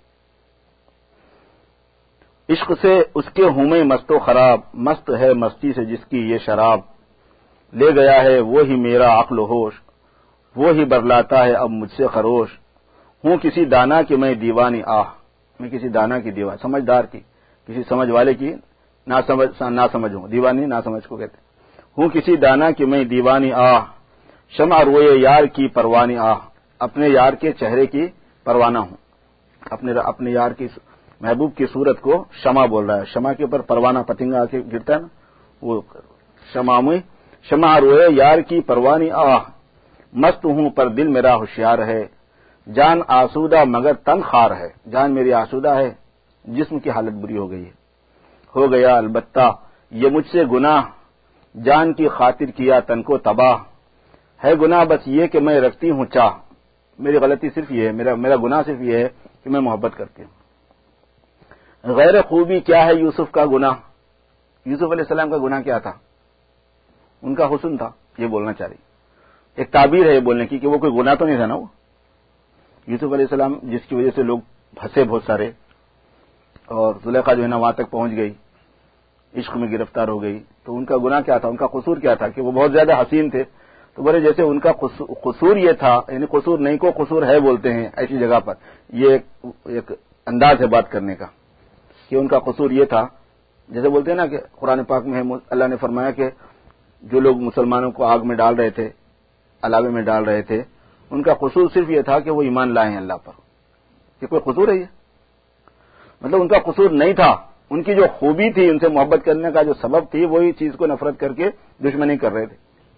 عشق سے اس کے ہوں میں مست و خراب، مست ہے مستی سے جس کی یہ شراب. لے گیا ہے وہی میرا عقل و ہوش، وہی برلاتا ہے اب مجھ سے خروش. ہوں کسی دانا کی میں دیوانی آہ، میں کسی دانا کی دیوان سمجھدار کی، کسی سمجھ والے کی نہ سمجھ نہ سمجھ ہوں، دیوانی نہ سمجھ کو کہتے. ہوں کسی دانا کی میں دیوانی آہ، شمع روئے یار کی پروانی آہ، اپنے یار کے چہرے کی پروانہ ہوں. اپنے اپنے یار کی محبوب کی صورت کو شمع بول رہا ہے. شمع کے اوپر پروانہ پتنگا آ کے گرتا ہے نا، وہ شمع میں شمع روئے یار کی پروانی آہ. مست ہوں پر دل میرا ہوشیار ہے، جان آسودہ مگر تن خار ہے. جان میری آسودہ ہے، جسم کی حالت بری ہو گئی ہے. ہو گیا البتہ یہ مجھ سے گناہ، جان کی خاطر کیا تن کو تباہ. ہے گناہ بس یہ کہ میں رکھتی ہوں چاہ، میری غلطی صرف یہ ہے، میرا میرا گناہ صرف یہ ہے کہ میں محبت کرتی ہوں. غیر خوبی کیا ہے یوسف کا گناہ. یوسف علیہ السلام کا گناہ کیا تھا؟ ان کا حسن تھا، یہ بولنا چاہ رہی. ایک تعبیر ہے یہ بولنے کی کہ وہ کوئی گناہ تو نہیں تھا نا. وہ یوسف علیہ السلام جس کی وجہ سے لوگ پھنسے بہت سارے، اور زلیخا جو ہے نا وہاں تک پہنچ گئی، عشق میں گرفتار ہو گئی، تو ان کا گناہ کیا تھا، ان کا قصور کیا تھا کہ وہ بہت زیادہ حسین تھے. تو بولے جیسے ان کا قصور یہ تھا، یعنی قصور نہیں کو قصور ہے بولتے ہیں ایسی جگہ پر. یہ ایک انداز ہے بات کرنے کا کہ ان کا قصور یہ تھا، جیسے بولتے ہیں نا کہ قرآن پاک میں اللہ نے فرمایا کہ جو لوگ مسلمانوں کو آگ میں ڈال رہے تھے، علاوے میں ڈال رہے تھے، ان کا قصور صرف یہ تھا کہ وہ ایمان لائے ہیں اللہ پر. یہ کوئی قصور ہے یہ؟ مطلب ان کا قصور نہیں تھا ان کی جو خوبی تھی، ان سے محبت کرنے کا جو سبب تھی، وہی چیز کو نفرت کر کے دشمنی کر رہے تھے.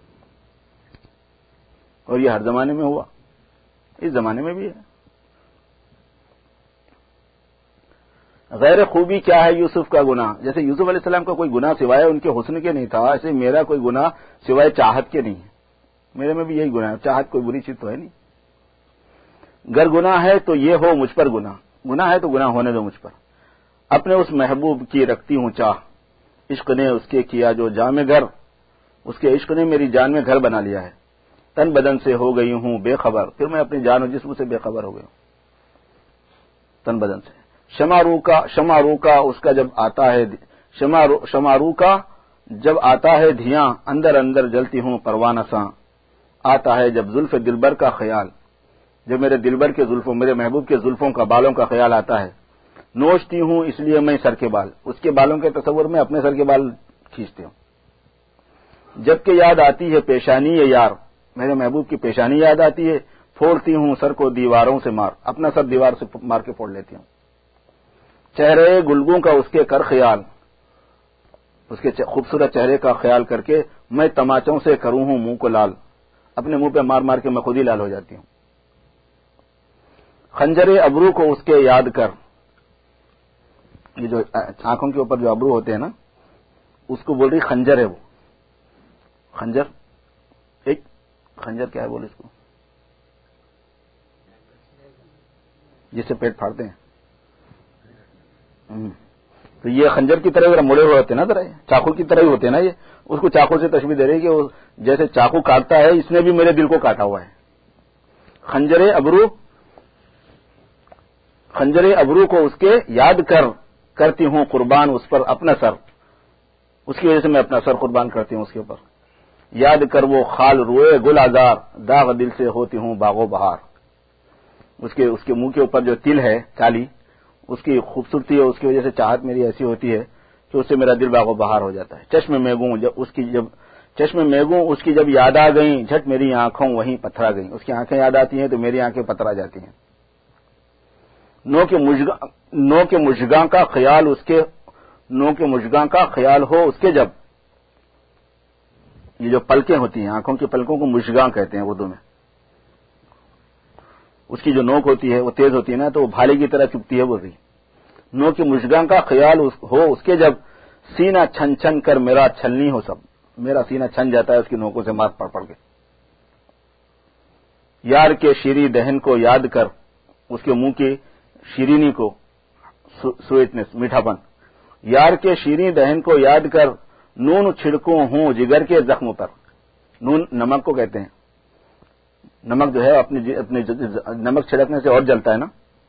اور یہ ہر زمانے میں ہوا، اس زمانے میں بھی ہے. غیر خوبی کیا ہے یوسف کا گناہ؟ جیسے یوسف علیہ السلام کا کوئی گناہ سوائے ان کے حسن کے نہیں تھا، ایسے میرا کوئی گناہ سوائے چاہت کے نہیں ہے. میرے میں بھی یہی گناہ ہے، چاہت کوئی بری چیز تو ہے نہیں. گر گناہ ہے تو یہ ہو مجھ پر گناہ، گناہ ہے تو گناہ ہونے دو مجھ پر. اپنے اس محبوب کی رکھتی ہوں چاہ، عشق نے اس کے کیا جو جام گھر، اس کے عشق نے میری جان میں گھر بنا لیا ہے. تن بدن سے ہو گئی ہوں بے خبر، پھر میں اپنی جان و جسم سے بے خبر ہو گئی ہوں تن بدن سے. شمارو کا شمارو کا اس کا جب آتا ہے شمارو کا جب آتا ہے دھیاں، اندر اندر جلتی ہوں پروانہ ساں. آتا ہے جب زلف دلبر کا خیال، جب میرے دلبر کے زلفوں، میرے محبوب کے زلفوں کا، بالوں کا خیال آتا ہے. نوچتی ہوں اس لیے میں سر کے بال، اس کے بالوں کے تصور میں اپنے سر کے بال کھینچتے ہوں. جب کہ یاد آتی ہے پیشانی یہ یار، میرے محبوب کی پیشانی یاد آتی ہے. پھوڑتی ہوں سر کو دیواروں سے مار، اپنا سر دیوار سے مار کے پھوڑ لیتی ہوں. چہرے گلگوں کا اس کے کر خیال، اس کے خوبصورت چہرے کا خیال کر کے میں تماچوں سے کروں ہوں منہ کو لال، اپنے منہ پہ مار مار کے میں خود ہی لال ہو جاتی ہوں. خنجر ابرو کو اس کے یاد کر، یہ جو آنکھوں کے اوپر جو ابرو ہوتے ہیں نا، اس کو بول رہی خنجر ہے. وہ خنجر، ایک خنجر کیا ہے بولے اس کو، جس سے پیٹ پھاڑتے ہیں. تو یہ خنجر کی طرح مڑے ہوئے ہوتے ہیں نا، ذرا چاقو کی طرح ہی ہوتے ہیں نا. یہ اس کو چاقو سے تشبیہ دے رہی کہ وہ جیسے چاقو کاٹتا ہے، اس نے بھی میرے دل کو کاٹا ہوا ہے. خنجر ابرو، خنجر ابرو کو اس کے یاد کر، کرتی ہوں قربان اس پر اپنا سر، اس کی وجہ سے میں اپنا سر قربان کرتی ہوں اس کے اوپر. یاد کر وہ خال روئے گل آزار، داغ دل سے ہوتی ہوں باغ و بہار. اس کے اس کے منہ کے اوپر جو تل ہے کالی، اس کی خوبصورتی ہے، اس کی وجہ سے چاہت میری ایسی ہوتی ہے کہ اس سے میرا دل باغ و بہار ہو جاتا ہے. چشم میگوں جب اس کی جب چشم میگوں اس کی جب یاد آ گئیں، جھٹ میری آنکھوں وہیں پتھرا گئیں. اس کی آنکھیں یاد آتی ہیں تو میری آنکھیں پتھرا جاتی ہیں. نو کے مجگاں نو کے مجگاں کا خیال اس کے نو کے مجگاں کا خیال ہو اس کے جب، یہ جو پلکیں ہوتی ہیں آنکھوں کی پلکوں کو مجگاں کہتے ہیں اردو میں. اس کی جو نوک ہوتی ہے وہ تیز ہوتی ہے نا، تو وہ بھالے کی طرح چپتی ہے. وہ بھی نو کی مشگاں کا خیال ہو اس کے جب، سینہ چھن چھن کر میرا چھلنی ہو سب، میرا سینہ چھن جاتا ہے اس کی نوکوں سے مار پڑ پڑ کے. یار کے شیریں دہن کو یاد کر، اس کے منہ کی شیرینی کو، سویٹنس، میٹھا پن. یار کے شیریں دہن کو یاد کر، نون چھڑکوں ہوں جگر کے زخم پر. نون نمک کو کہتے ہیں. نمک جو ہے اپنے اپنے نمک چھڑکنے سے اور جلتا ہے نا.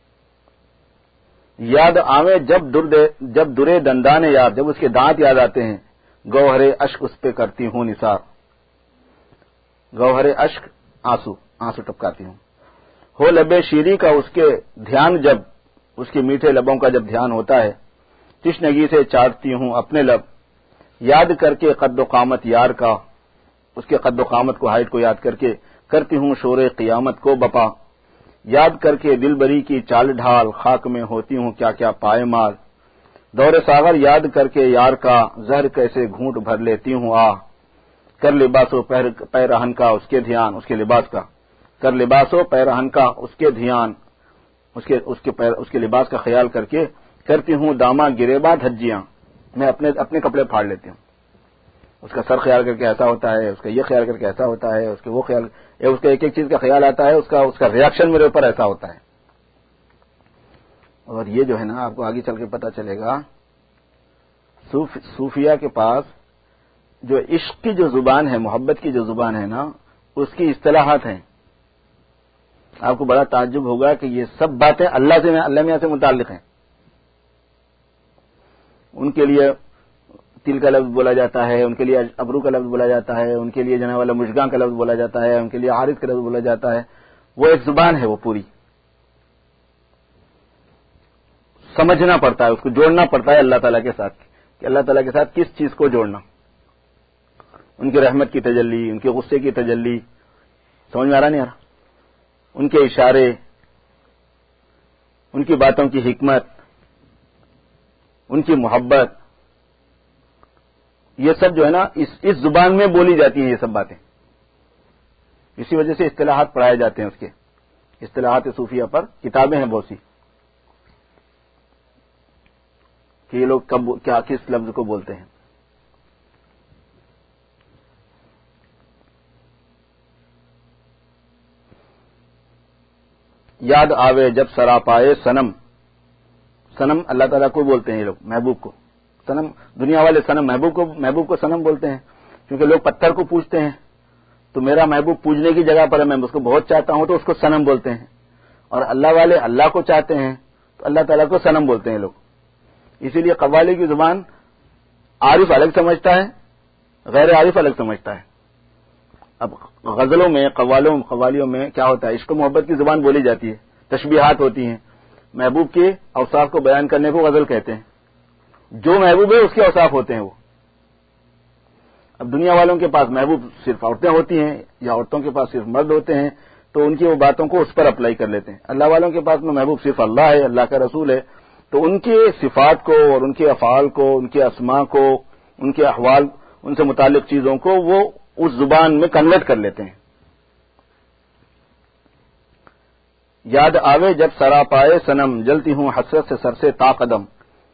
یاد آویں جب در جب درے دندان یاد، جب اس کے دانت یاد آتے ہیں. گوہرے اشک اس پہ کرتی ہوں نثار، گوہرے اشک آنسو، آنسو ٹپکاتی ہوں. ہو لبے شیری کا اس کے دھیان جب، اس کے میٹھے لبوں کا جب دھیان ہوتا ہے. تشنگی سے چاٹتی ہوں اپنے لب، یاد کر کے قد و قامت یار کا، اس کے قد و قامت کو، ہائٹ کو یاد کر کے کرتی ہوں شور قیامت کو بپا. یاد کر کے دل بری کی چال ڈھال، خاک میں ہوتی ہوں کیا کیا پائے مال. دور ساغر یاد کر کے یار کا، زہر کیسے گھونٹ بھر لیتی ہوں آ. کر لباسو پیرہن کا اس کے دھیان، اس کے لباس کا، کر لباسو پیرہن کا اس کے دھیان، اس کے اس کے پیر اس کے لباس کا خیال کر کے کرتی ہوں داما گریباں دھجیاں. میں اپنے اپنے کپڑے پھاڑ لیتی ہوں. اس کا سر خیال کر کے ایسا ہوتا ہے، اس کا یہ خیال کر کے ایسا ہوتا ہے، اس کے وہ خیال، اس کا ایک ایک چیز کا خیال آتا ہے، اس کا اس کا ریاکشن میرے اوپر ایسا ہوتا ہے. اور یہ جو ہے نا، آپ کو آگے چل کے پتہ چلے گا، صوف صوفیہ کے پاس جو عشق کی جو زبان ہے، محبت کی جو زبان ہے نا، اس کی اصطلاحات ہیں. آپ کو بڑا تعجب ہوگا کہ یہ سب باتیں اللہ سے اللہ میاں سے متعلق ہیں. ان کے لیے تل کا لفظ بولا جاتا ہے، ان کے لیے ابرو کا لفظ بولا جاتا ہے، ان کے لیے جناب والا مشگاں کا لفظ بولا جاتا ہے، ان کے لیے عارض کا لفظ بولا جاتا ہے. وہ ایک زبان ہے، وہ پوری سمجھنا پڑتا ہے، اس کو جوڑنا پڑتا ہے اللہ تعالیٰ کے ساتھ، کہ اللہ تعالیٰ کے ساتھ کس چیز کو جوڑنا. ان کی رحمت کی تجلی، ان کے غصے کی تجلی، سمجھ میں آ رہا نہیں آ رہا؟ ان کے اشارے، ان کی باتوں کی حکمت، ان کی محبت، یہ سب جو ہے نا اس اس زبان میں بولی جاتی ہیں یہ سب باتیں. اسی وجہ سے اصطلاحات پڑھائے جاتے ہیں اس کے، اصطلاحات صوفیہ پر کتابیں ہیں بہت سی کہ یہ لوگ کب کیا کس لفظ کو بولتے ہیں. یاد آوے جب سراپائے صنم، صنم اللہ تعالیٰ کو بولتے ہیں یہ لوگ، محبوب کو صنم. دنیا والے صنم محبوب کو محبوب کو صنم بولتے ہیں کیونکہ لوگ پتھر کو پوجتے ہیں، تو میرا محبوب پوجنے کی جگہ پر ہے، میں اس کو بہت چاہتا ہوں تو اس کو صنم بولتے ہیں. اور اللہ والے اللہ کو چاہتے ہیں تو اللہ تعالیٰ کو صنم بولتے ہیں لوگ. اسی لیے قوالی کی زبان عارف الگ سمجھتا ہے، غیر عارف الگ سمجھتا ہے. اب غزلوں میں قوالوں قوالیوں میں کیا ہوتا ہے، عشق و محبت کی زبان بولی جاتی ہے، تشبیہات ہوتی ہیں. محبوب کے اوصاف کو بیان کرنے کو غزل کہتے ہیں. جو محبوب ہے اس کے اوصاف ہوتے ہیں وہ. اب دنیا والوں کے پاس محبوب صرف عورتیں ہوتی ہیں یا عورتوں کے پاس صرف مرد ہوتے ہیں تو ان کی وہ باتوں کو اس پر اپلائی کر لیتے ہیں. اللہ والوں کے پاس میں محبوب صرف اللہ ہے، اللہ کا رسول ہے، تو ان کے صفات کو اور ان کے افعال کو، ان کے اسماء کو، ان کے احوال، ان سے متعلق چیزوں کو وہ اس زبان میں کنورٹ کر لیتے ہیں. یاد آوے جب سراپائے صنم، جلتی ہوں حسرت سے سر سے تا قدم.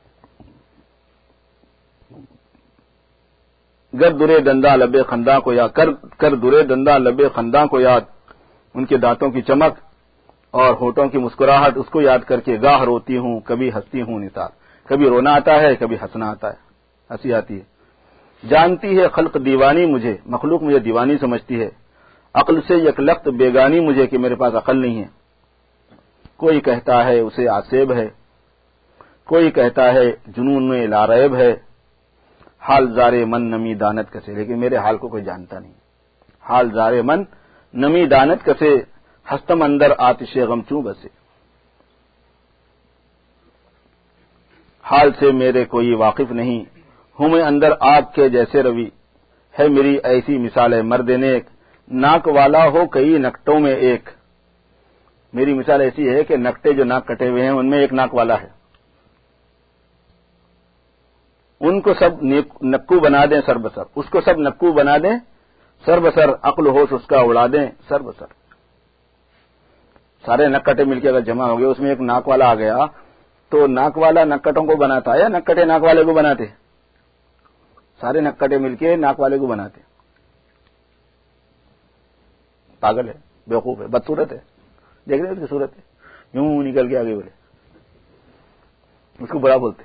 گر درے دنداں لبے خنداں کو یاد کر کر درے دنداں لبے خنداں کو یاد، ان کے دانتوں کی چمک اور ہونٹوں کی مسکراہٹ اس کو یاد کر کے گاہ روتی ہوں کبھی ہنستی ہوں نثار. کبھی رونا آتا ہے کبھی ہنسنا آتا ہے، ہنسی آتی ہے. جانتی ہے خلق دیوانی مجھے، مخلوق مجھے دیوانی سمجھتی ہے. عقل سے یکلخت بیگانی مجھے کہ میرے پاس عقل نہیں ہے. کوئی کہتا ہے اسے آسیب ہے، کوئی کہتا ہے جنون میں لاریب ہے. حال زارے من نمی دانت کسے، لیکن میرے حال کو کوئی جانتا نہیں. حال زارے من نمی دانت کسے، ہستم اندر آتش غم چوں بسے. حال سے میرے کوئی واقف نہیں، ہوں میں اندر آگ کے جیسے روی. ہے میری ایسی مثال ہے مرد نیک، ناک والا ہو کئی نکٹوں میں ایک. میری مثال ایسی ہے کہ نکٹے جو ناک کٹے ہوئے ہیں ان میں ایک ناک والا ہے. ان کو سب نکو بنا دیں سر بسر، اس کو سب نکو بنا دیں سر بسر. عقل ہوش اس کا اڑا دیں سر بسر. سارے نکٹے مل کے اگر جمع ہو گئے اس میں ایک ناک والا آ گیا تو ناک والا نکٹوں کو بناتا ہے یا نکٹے ناک والے کو بناتے؟ سارے نکٹے مل کے ناک والے کو بناتے. پاگل ہے، بیوقوف ہے، بدصورت ہے. دیکھ رہے ہیں اس کی صورت ہے، یوں نکل کے آگے بولے، اس کو بڑا بولتے.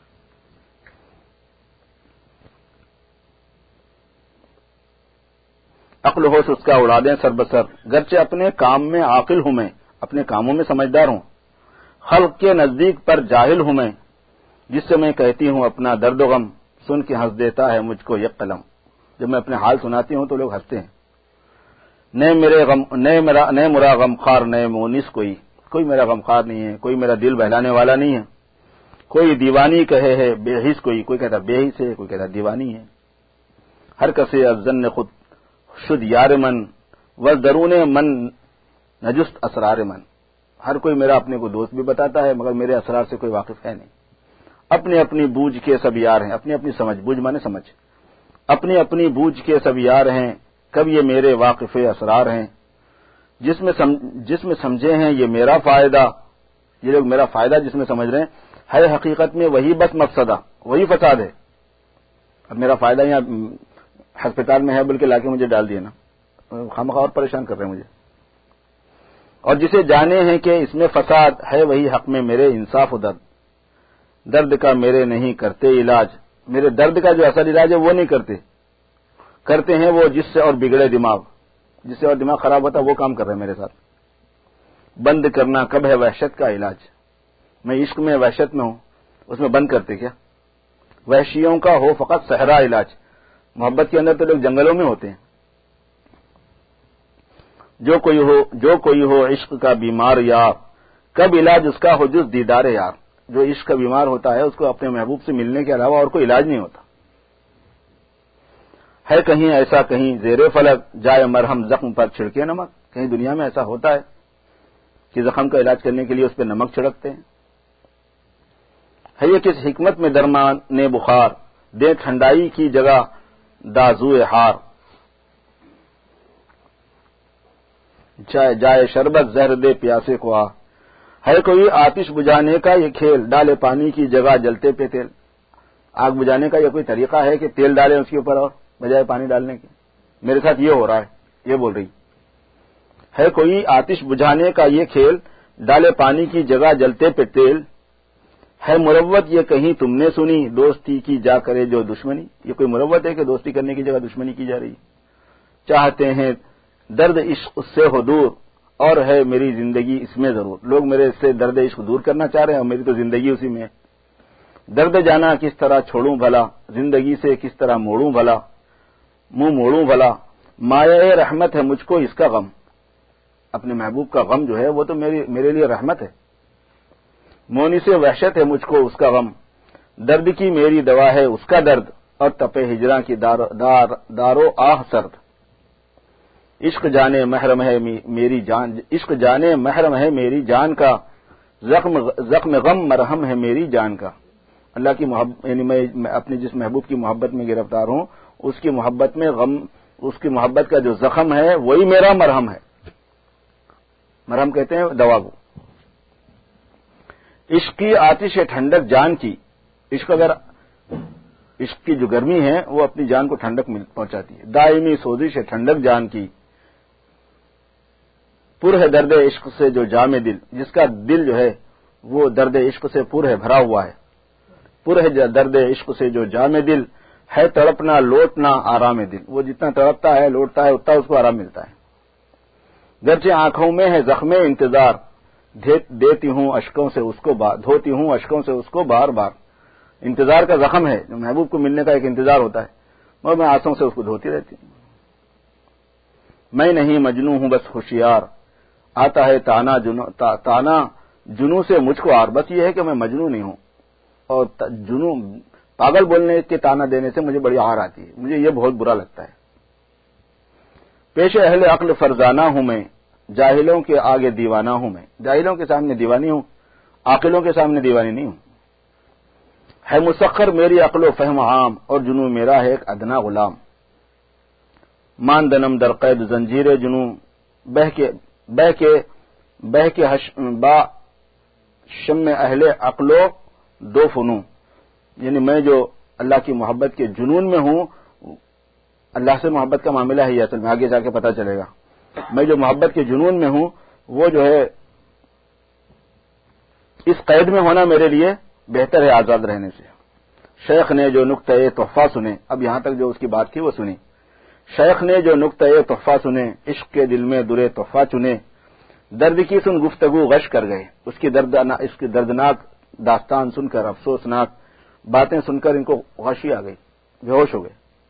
عقل ہوش اس کا اڑا دیں سر بسر. گرچہ اپنے کام میں عاقل ہوں میں، اپنے کاموں میں سمجھدار ہوں. خلق کے نزدیک پر جاہل ہوں میں، جس سے میں کہتی ہوں اپنا درد و غم، سن کے ہنس دیتا ہے مجھ کو یک قلم. جب میں اپنے حال سناتی ہوں تو لوگ ہنستے ہیں. نئے میرے غم نئے میرا نئے مرا غم خار نئے مونس کوئی کوئی میرا غم خار نہیں ہے، کوئی میرا دل بہلانے والا نہیں ہے. کوئی دیوانی کہے ہے بے حس کوئی کوئی کہتا بے حس ہے، کوئی کہتا دیوانی ہے. ہر کسے از ظن خود شد یار من، و درون من نجست اسرار من. ہر کوئی میرا اپنے کو دوست بھی بتاتا ہے مگر میرے اسرار سے کوئی واقف ہے نہیں. اپنی اپنی بوجھ کے سب یار ہیں، اپنی اپنی سمجھ، بوجھ مانے سمجھ، اپنی اپنی بوجھ کے سب یار ہیں. کب یہ میرے واقف اسرار ہیں، جس میں سم... جس میں سمجھے ہیں یہ میرا فائدہ. یہ لوگ میرا فائدہ جس میں سمجھ رہے ہیں ہے حقیقت میں وہی بس مقصدہ، وہی فساد ہے. اب میرا فائدہ یہاں ہسپتال میں ہے بلکہ لا کے مجھے ڈال دیے نا، خامخواہ اور پریشان کر رہے ہیں مجھے. اور جسے جانے ہیں کہ اس میں فساد ہے وہی حق میں میرے انصاف و درد. درد کا میرے نہیں کرتے علاج، میرے درد کا جو اصل علاج ہے وہ نہیں کرتے. کرتے ہیں وہ جس سے اور بگڑے دماغ، جس سے اور دماغ خراب ہوتا وہ کام کر رہے ہیں میرے ساتھ. بند کرنا کب ہے وحشت کا علاج. میں عشق میں وحشت میں ہوں، اس میں بند کرتے کیا؟ وحشیوں کا ہو فقط صحرا علاج. محبت کے اندر تو لوگ جنگلوں میں ہوتے ہیں. جو کوئی ہو جو کوئی ہو عشق کا بیمار یار، کب علاج اس کا ہو جز دیدار یار. جو عشق کا بیمار ہوتا ہے اس کو اپنے محبوب سے ملنے کے علاوہ اور کوئی علاج نہیں ہوتا. ہے کہیں ایسا کہیں زیر فلک، جائے مرہم زخم پر چھڑکے نمک. کہیں دنیا میں ایسا ہوتا ہے کہ زخم کا علاج کرنے کے لیے اس پہ نمک چھڑکتے ہیں. ہے یہ کس حکمت میں درمان نے بخار، دے ٹھنڈائی کی جگہ دازوئے ہار، جائے جائے شربت زہر دے پیاسے کو آ، ہے کوئی آتش بجھانے کا یہ کھیل، ڈالے پانی کی جگہ جلتے پہ تیل۔ آگ بجھانے کا یہ کوئی طریقہ ہے کہ تیل ڈالیں اس کے اوپر اور بجائے پانی ڈالنے کے؟ میرے ساتھ یہ ہو رہا ہے، یہ بول رہی ہے کوئی آتش بجھانے کا یہ کھیل، ڈالے پانی کی جگہ جلتے پہ تیل، ہے مروت یہ کہیں تم نے سنی، دوستی کی جا کرے جو دشمنی۔ یہ کوئی مروت ہے کہ دوستی کرنے کی جگہ دشمنی کی جا رہی؟ چاہتے ہیں درد عشق اس سے ہو دور، اور ہے میری زندگی اس میں ضرور۔ لوگ میرے سے درد عشق دور کرنا چاہ رہے ہیں اور میری تو زندگی اسی میں ہے۔ درد جانا کس طرح چھوڑوں بھلا، زندگی سے کس طرح موڑوں بھلا، منہ موڑوں بھلا، مایہ رحمت ہے مجھ کو اس کا غم۔ اپنے محبوب کا غم جو ہے وہ تو میری میرے لیے رحمت ہے، مونی سے وحشت ہے مجھ کو اس کا غم، درد کی میری دوا ہے اس کا درد، اور تپے ہجراں کی دار دار دارو آہ سرد۔ عشق جانے محرم ہے میری جان، عشق جانے محرم ہے میری جان کا، زخم زخم غم مرہم ہے میری جان کا۔ اللہ کی محبت، یعنی میں اپنے جس محبوب کی محبت میں گرفتار ہوں، اس کی محبت میں غم، اس کی محبت کا جو زخم ہے وہی میرا مرہم ہے۔ مرہم کہتے ہیں دوا کو۔ عشق کی آتش ٹھنڈک جان کی، عشق اگر عشق کی جو گرمی ہے وہ اپنی جان کو ٹھنڈک پہنچاتی ہے۔ دائمی سوزش ہے ٹھنڈک جان کی، پر ہے درد عشق سے جو جام دل، جس کا دل جو ہے وہ درد عشق سے پر ہے، بھرا ہوا ہے۔ پر ہے درد عشق سے جو جام دل، ہے تڑپنا لوٹنا آرام دل۔ وہ جتنا تڑپتا ہے لوٹتا ہے اتنا اس کو آرام ملتا ہے۔ گرچہ آنکھوں میں ہے زخم انتظار، دیتی ہوں اشکوں سے اس کو بار، دھوتی ہوں اشکوں سے اس کو بار بار۔ انتظار کا زخم ہے، جو محبوب کو ملنے کا ایک انتظار ہوتا ہے، اور میں آنسوں سے اس کو دھوتی رہتی ہوں۔ میں نہیں مجنوں ہوں بس ہوشیار، آتا ہے تانا جنو تانا جنوں سے مجھ کو آر۔ بس یہ ہے کہ میں مجنوں نہیں ہوں، اور جنوں پاگل بولنے کے تانا دینے سے مجھے بڑی آر آتی ہے، مجھے یہ بہت برا لگتا ہے۔ پیش اہل عقل فرزانہ ہوں میں، جاہلوں کے آگے دیوانہ ہوں میں۔ جاہلوں کے سامنے دیوانی ہوں، عاقلوں کے سامنے دیوانی نہیں ہوں۔ ہے مسخر میری عقل و فہم عام، اور جنوں میرا ہے ایک ادنا غلام۔ مان دنم در قید زنجیر جنوں، بہ کے بہ کے بہ کے با شم اہل عقل و دو فنوں۔ یعنی میں جو اللہ کی محبت کے جنون میں ہوں، اللہ سے محبت کا معاملہ ہے یہ اصل میں، آگے جا کے پتہ چلے گا۔ میں جو محبت کے جنون میں ہوں وہ جو ہے اس قید میں ہونا میرے لیے بہتر ہے آزاد رہنے سے۔ شیخ نے جو نقطۂ تحفہ سنے، اب یہاں تک جو اس کی بات کی وہ سنی۔ شیخ نے جو نقطۂ تحفہ سنے، عشق کے دل میں درے تحفہ چنے، درد کی سن گفتگو غش کر گئے۔ اس کی درد اس کی دردناک داستان سن کر، افسوسناک باتیں سن کر ان کو غشی آ گئی، بے ہوش ہو گئے۔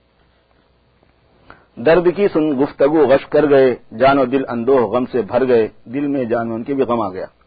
درد کی سن گفتگو غش کر گئے، جان و دل اندوہ غم سے بھر گئے، دل میں جان میں ان کے بھی غم آ گیا۔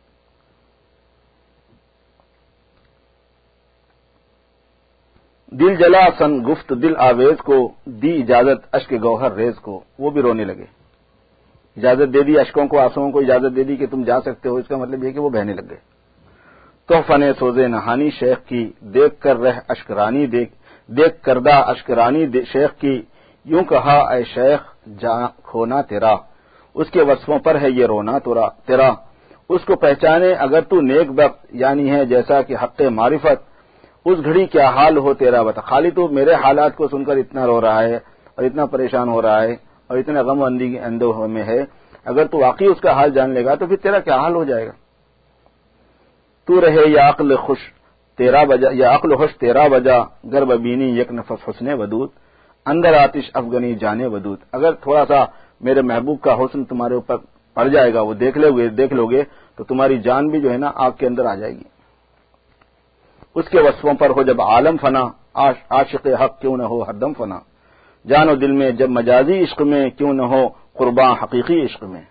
دل جلا سن گفت دل آویز کو، دی اجازت اشک گوہر ریز کو، وہ بھی رونے لگے۔ اجازت دے دی اشکوں کو، آنسوؤں کو اجازت دے دی کہ تم جا سکتے ہو، اس کا مطلب یہ کہ وہ بہنے لگ گئے۔ تحفہ نے سوزے نہانی شیخ کی، دیکھ کر رہ اشکرانی دیکھ دیکھ کردہ اشکرانی شیخ کی، یوں کہا اے شیخ جاں کھونا تیرا، اس کے وصفوں پر ہے یہ رونا تیرا، اس کو پہچانے اگر تو نیک بخت، یعنی ہے جیسا کہ حق معرفت، اس گھڑی کیا حال ہو تیرا بتا۔ خالی تو میرے حالات کو سن کر اتنا رو رہا ہے اور اتنا پریشان ہو رہا ہے اور اتنا غم اندی اندوہ میں ہے، اگر تو واقعی اس کا حال جان لے گا تو پھر تیرا کیا حال ہو جائے گا۔ تو رہے یا عقل خوش تیرا بجا، یا عقل خوش تیرا بجا، گر ببینی یک نفس حسن ودود، اندر آتش افغنی جانے ودود۔ اگر تھوڑا سا میرے محبوب کا حسن تمہارے اوپر پڑ جائے گا، وہ دیکھ لو گے دیکھ لو گے تو تمہاری جان بھی جو ہے نا آگ کے اندر آ جائے گی۔ اس کے وصفوں پر ہو جب عالم فنا، عاشق حق کیوں نہ ہو ہر دم فنا، جان و دل میں جب مجازی عشق میں کیوں نہ ہو قرباں حقیقی عشق میں۔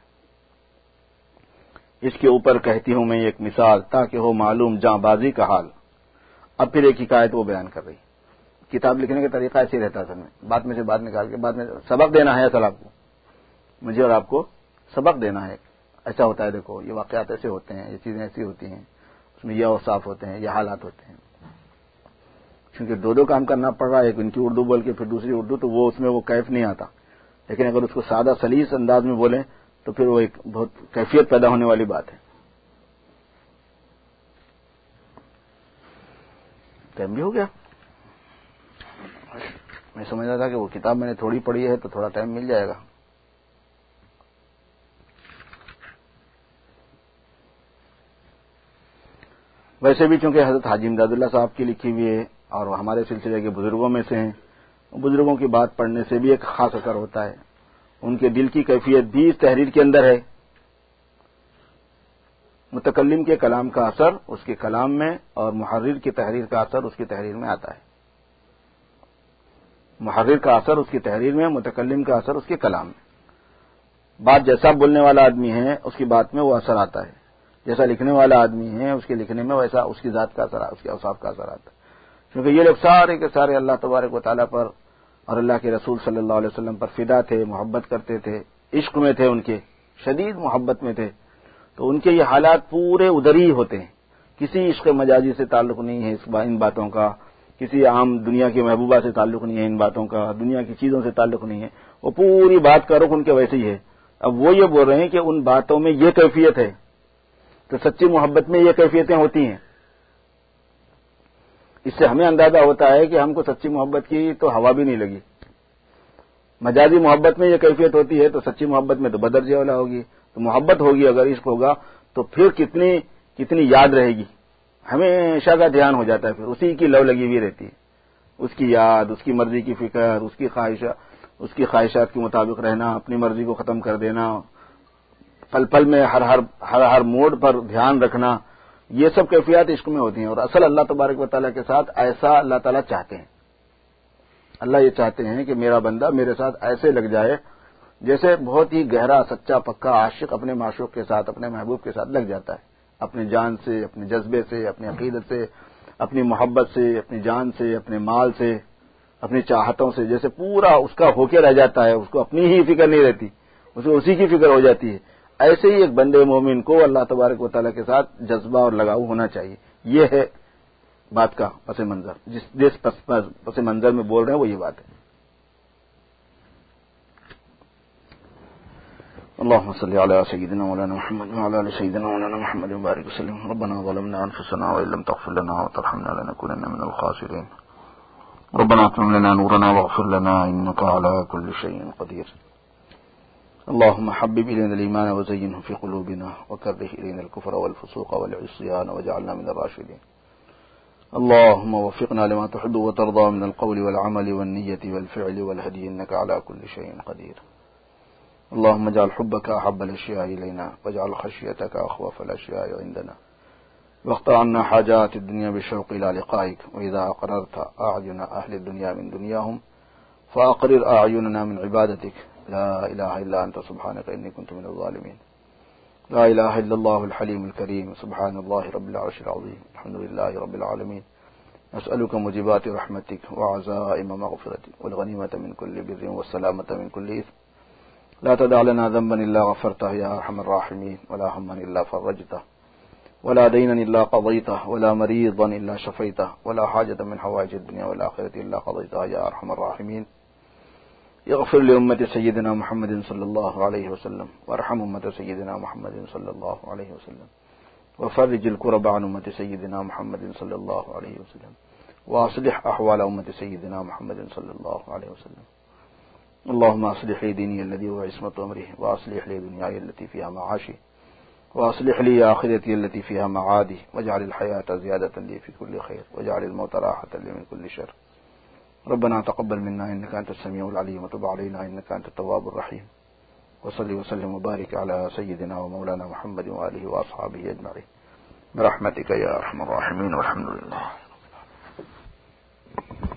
اس کے اوپر کہتی ہوں میں ایک مثال، تاکہ ہو معلوم جاں بازی کا حال۔ اب پھر ایک حکایت وہ بیان کر رہی۔ کتاب لکھنے کا طریقہ ایسے ہی رہتا ہے، میں بات میں سے بات نکال کے بعد میں سبق دینا ہے اصل آپ کو، مجھے اور آپ کو سبق دینا ہے۔ ایسا ہوتا ہے، دیکھو یہ واقعات ایسے ہوتے ہیں، یہ چیزیں ایسی ہوتی ہیں، اس میں یہ اوصاف ہوتے ہیں، یہ حالات ہوتے ہیں۔ کیونکہ دو دو کام کرنا پڑ رہا ہے، ایک ان کی اردو بول کے پھر دوسری اردو، تو وہ اس میں وہ کیف نہیں آتا. لیکن اگر اس کو سادہ سلیس انداز میں بولیں تو پھر وہ ایک بہت کیفیت پیدا ہونے والی بات ہے. ٹائم بھی ہو گیا. میں سمجھ رہا تھا کہ وہ کتاب میں نے تھوڑی پڑھی ہے تو تھوڑا ٹائم مل جائے گا. ویسے بھی چونکہ حضرت حاجی امداد اللہ صاحب کی لکھی ہوئی ہے اور ہمارے سلسلے کے بزرگوں میں سے ہیں، بزرگوں کی بات پڑھنے سے بھی ایک خاص اثر ہوتا ہے. ان کے دل کی کیفیت بھی اس تحریر کے اندر ہے. متکلم کے کلام کا اثر اس کے کلام میں اور محرر کی تحریر کا اثر اس کی تحریر میں آتا ہے. محرر کا اثر اس کی تحریر میں، متکلم کا اثر اس کے کلام میں. بات جیسا بولنے والا آدمی ہے اس کی بات میں وہ اثر آتا ہے، جیسا لکھنے والا آدمی ہے اس کے لکھنے میں ویسا اس کی ذات کا اثر، اس کے اوصاف کا اثر آتا ہے. کیونکہ یہ لوگ سارے کے سارے اللہ تبارک و تعالیٰ پر اور اللہ کے رسول صلی اللہ علیہ وسلم پر فدا تھے، محبت کرتے تھے، عشق میں تھے، ان کے شدید محبت میں تھے. تو ان کے یہ حالات پورے ادھر ہی ہوتے ہیں. کسی عشق مجازی سے تعلق نہیں ہے ان باتوں کا، کسی عام دنیا کی محبوبہ سے تعلق نہیں ہے ان باتوں کا، دنیا کی چیزوں سے تعلق نہیں ہے. وہ پوری بات کا رخ ان کے ویسے ہی ہے. اب وہ یہ بول رہے ہیں کہ ان باتوں میں یہ کیفیت ہے، تو سچی محبت میں یہ کیفیتیں ہوتی ہیں. اس سے ہمیں اندازہ ہوتا ہے کہ ہم کو سچی محبت کی تو ہوا بھی نہیں لگی. مجازی محبت میں یہ کیفیت ہوتی ہے تو سچی محبت میں تو بدرجہ والا ہوگی. تو محبت ہوگی اگر عشق ہوگا تو پھر کتنی کتنی یاد رہے گی، ہمیشہ کا دھیان ہو جاتا ہے، پھر اسی کی لو لگی ہوئی رہتی ہے. اس کی یاد، اس کی مرضی کی فکر، اس کی خواہشات اس کی خواہشات کے مطابق رہنا، اپنی مرضی کو ختم کر دینا، پل پل میں ہر ہر ہر ہر موڈ پر دھیان رکھنا، یہ سب کیفیات عشق میں ہوتی ہیں. اور اصل اللہ تبارک و تعالیٰ کے ساتھ ایسا اللہ تعالیٰ چاہتے ہیں. اللہ یہ چاہتے ہیں کہ میرا بندہ میرے ساتھ ایسے لگ جائے جیسے بہت ہی گہرا سچا پکا عاشق اپنے معشوق کے ساتھ، اپنے محبوب کے ساتھ لگ جاتا ہے، اپنی جان سے، اپنے جذبے سے، اپنی عقیدت سے، اپنی محبت سے، اپنی جان سے، اپنے مال سے، اپنی چاہتوں سے، جیسے پورا اس کا ہو کے رہ جاتا ہے، اس کو اپنی ہی فکر نہیں رہتی، اسے اسی کی فکر ہو جاتی ہے. ایسے ہی ایک بندے مومن کو اللہ تبارک و تعالیٰ کے ساتھ جذبہ اور لگاؤ ہونا چاہیے. یہ ہے بات کا پس منظر، جس جس پس منظر میں بول رہے ہیں وہ یہ بات ہے. اللهم صل على سيدنا مولانا محمد وعلى ال سيدنا مولانا محمد وبارك وسلم. ربنا ظلمنا انفسنا وان لم تغفر لنا وترحمنا لنكونن من الخاسرين. ربنا اتمم لنا نورنا واغفر لنا انك على كل شيء قدير. اللهم حبب الينا الايمان وزينه في قلوبنا وكره الينا الكفر والفسوق والعصيان واجعلنا من الراشدين. اللهم وفقنا لما تحب وترضى من القول والعمل والنية والفعل والهدي انك على كل شيء قدير. اللهم اجعل حبك أحب الأشياء إلينا واجعل خشيتك أخوف الأشياء عندنا واقطع عنا حاجات الدنيا بالشوق إلى لقائك. وإذا أقررت أعين أهل الدنيا من دنياهم فأقرر أعيننا من عبادتك. لا إله إلا أنت سبحانك إني كنت من الظالمين. لا إله إلا الله الحليم الكريم. سبحان الله رب العرش العظيم. الحمد لله رب العالمين. نسألك موجبات رحمتك وعزائم مغفرتك والغنيمة من كل بر والسلامة من كل إثم. لا تدع لنا ذنبا إلا غفرته يا أرحم الراحمين، ولا هما إلا فرجته، ولا دينا إلا قضيته، ولا مريضا إلا شفيته، ولا حاجة من حوائج الدنيا والآخرة إلا قضيتها يا أرحم الراحمين. اغفر لأمة سيدنا محمد صلى الله عليه وسلم، وارحم أمة سيدنا محمد صلى الله عليه وسلم، وفرج الكرب عن أمة سيدنا محمد صلى الله عليه وسلم، وأصلح أحوال أمة سيدنا محمد صلى الله عليه وسلم. اللهم أصلح لي ديني الذي هو عصمة أمره، وأصلح لي دنياي التي فيها معاشي، وأصلح لي آخرتي التي فيها معادي، واجعل الحياة زيادة لي في كل خير، واجعل الموت راحة لي من كل شر. ربنا تقبل منا إنك أنت السميع العليم، وتب علينا إنك أنت التواب الرحيم. وصلي وسلم وبارك على سيدنا ومولانا محمد وآله وأصحابه أجمعين برحمتك يا أرحم الراحمين، والحمد لله.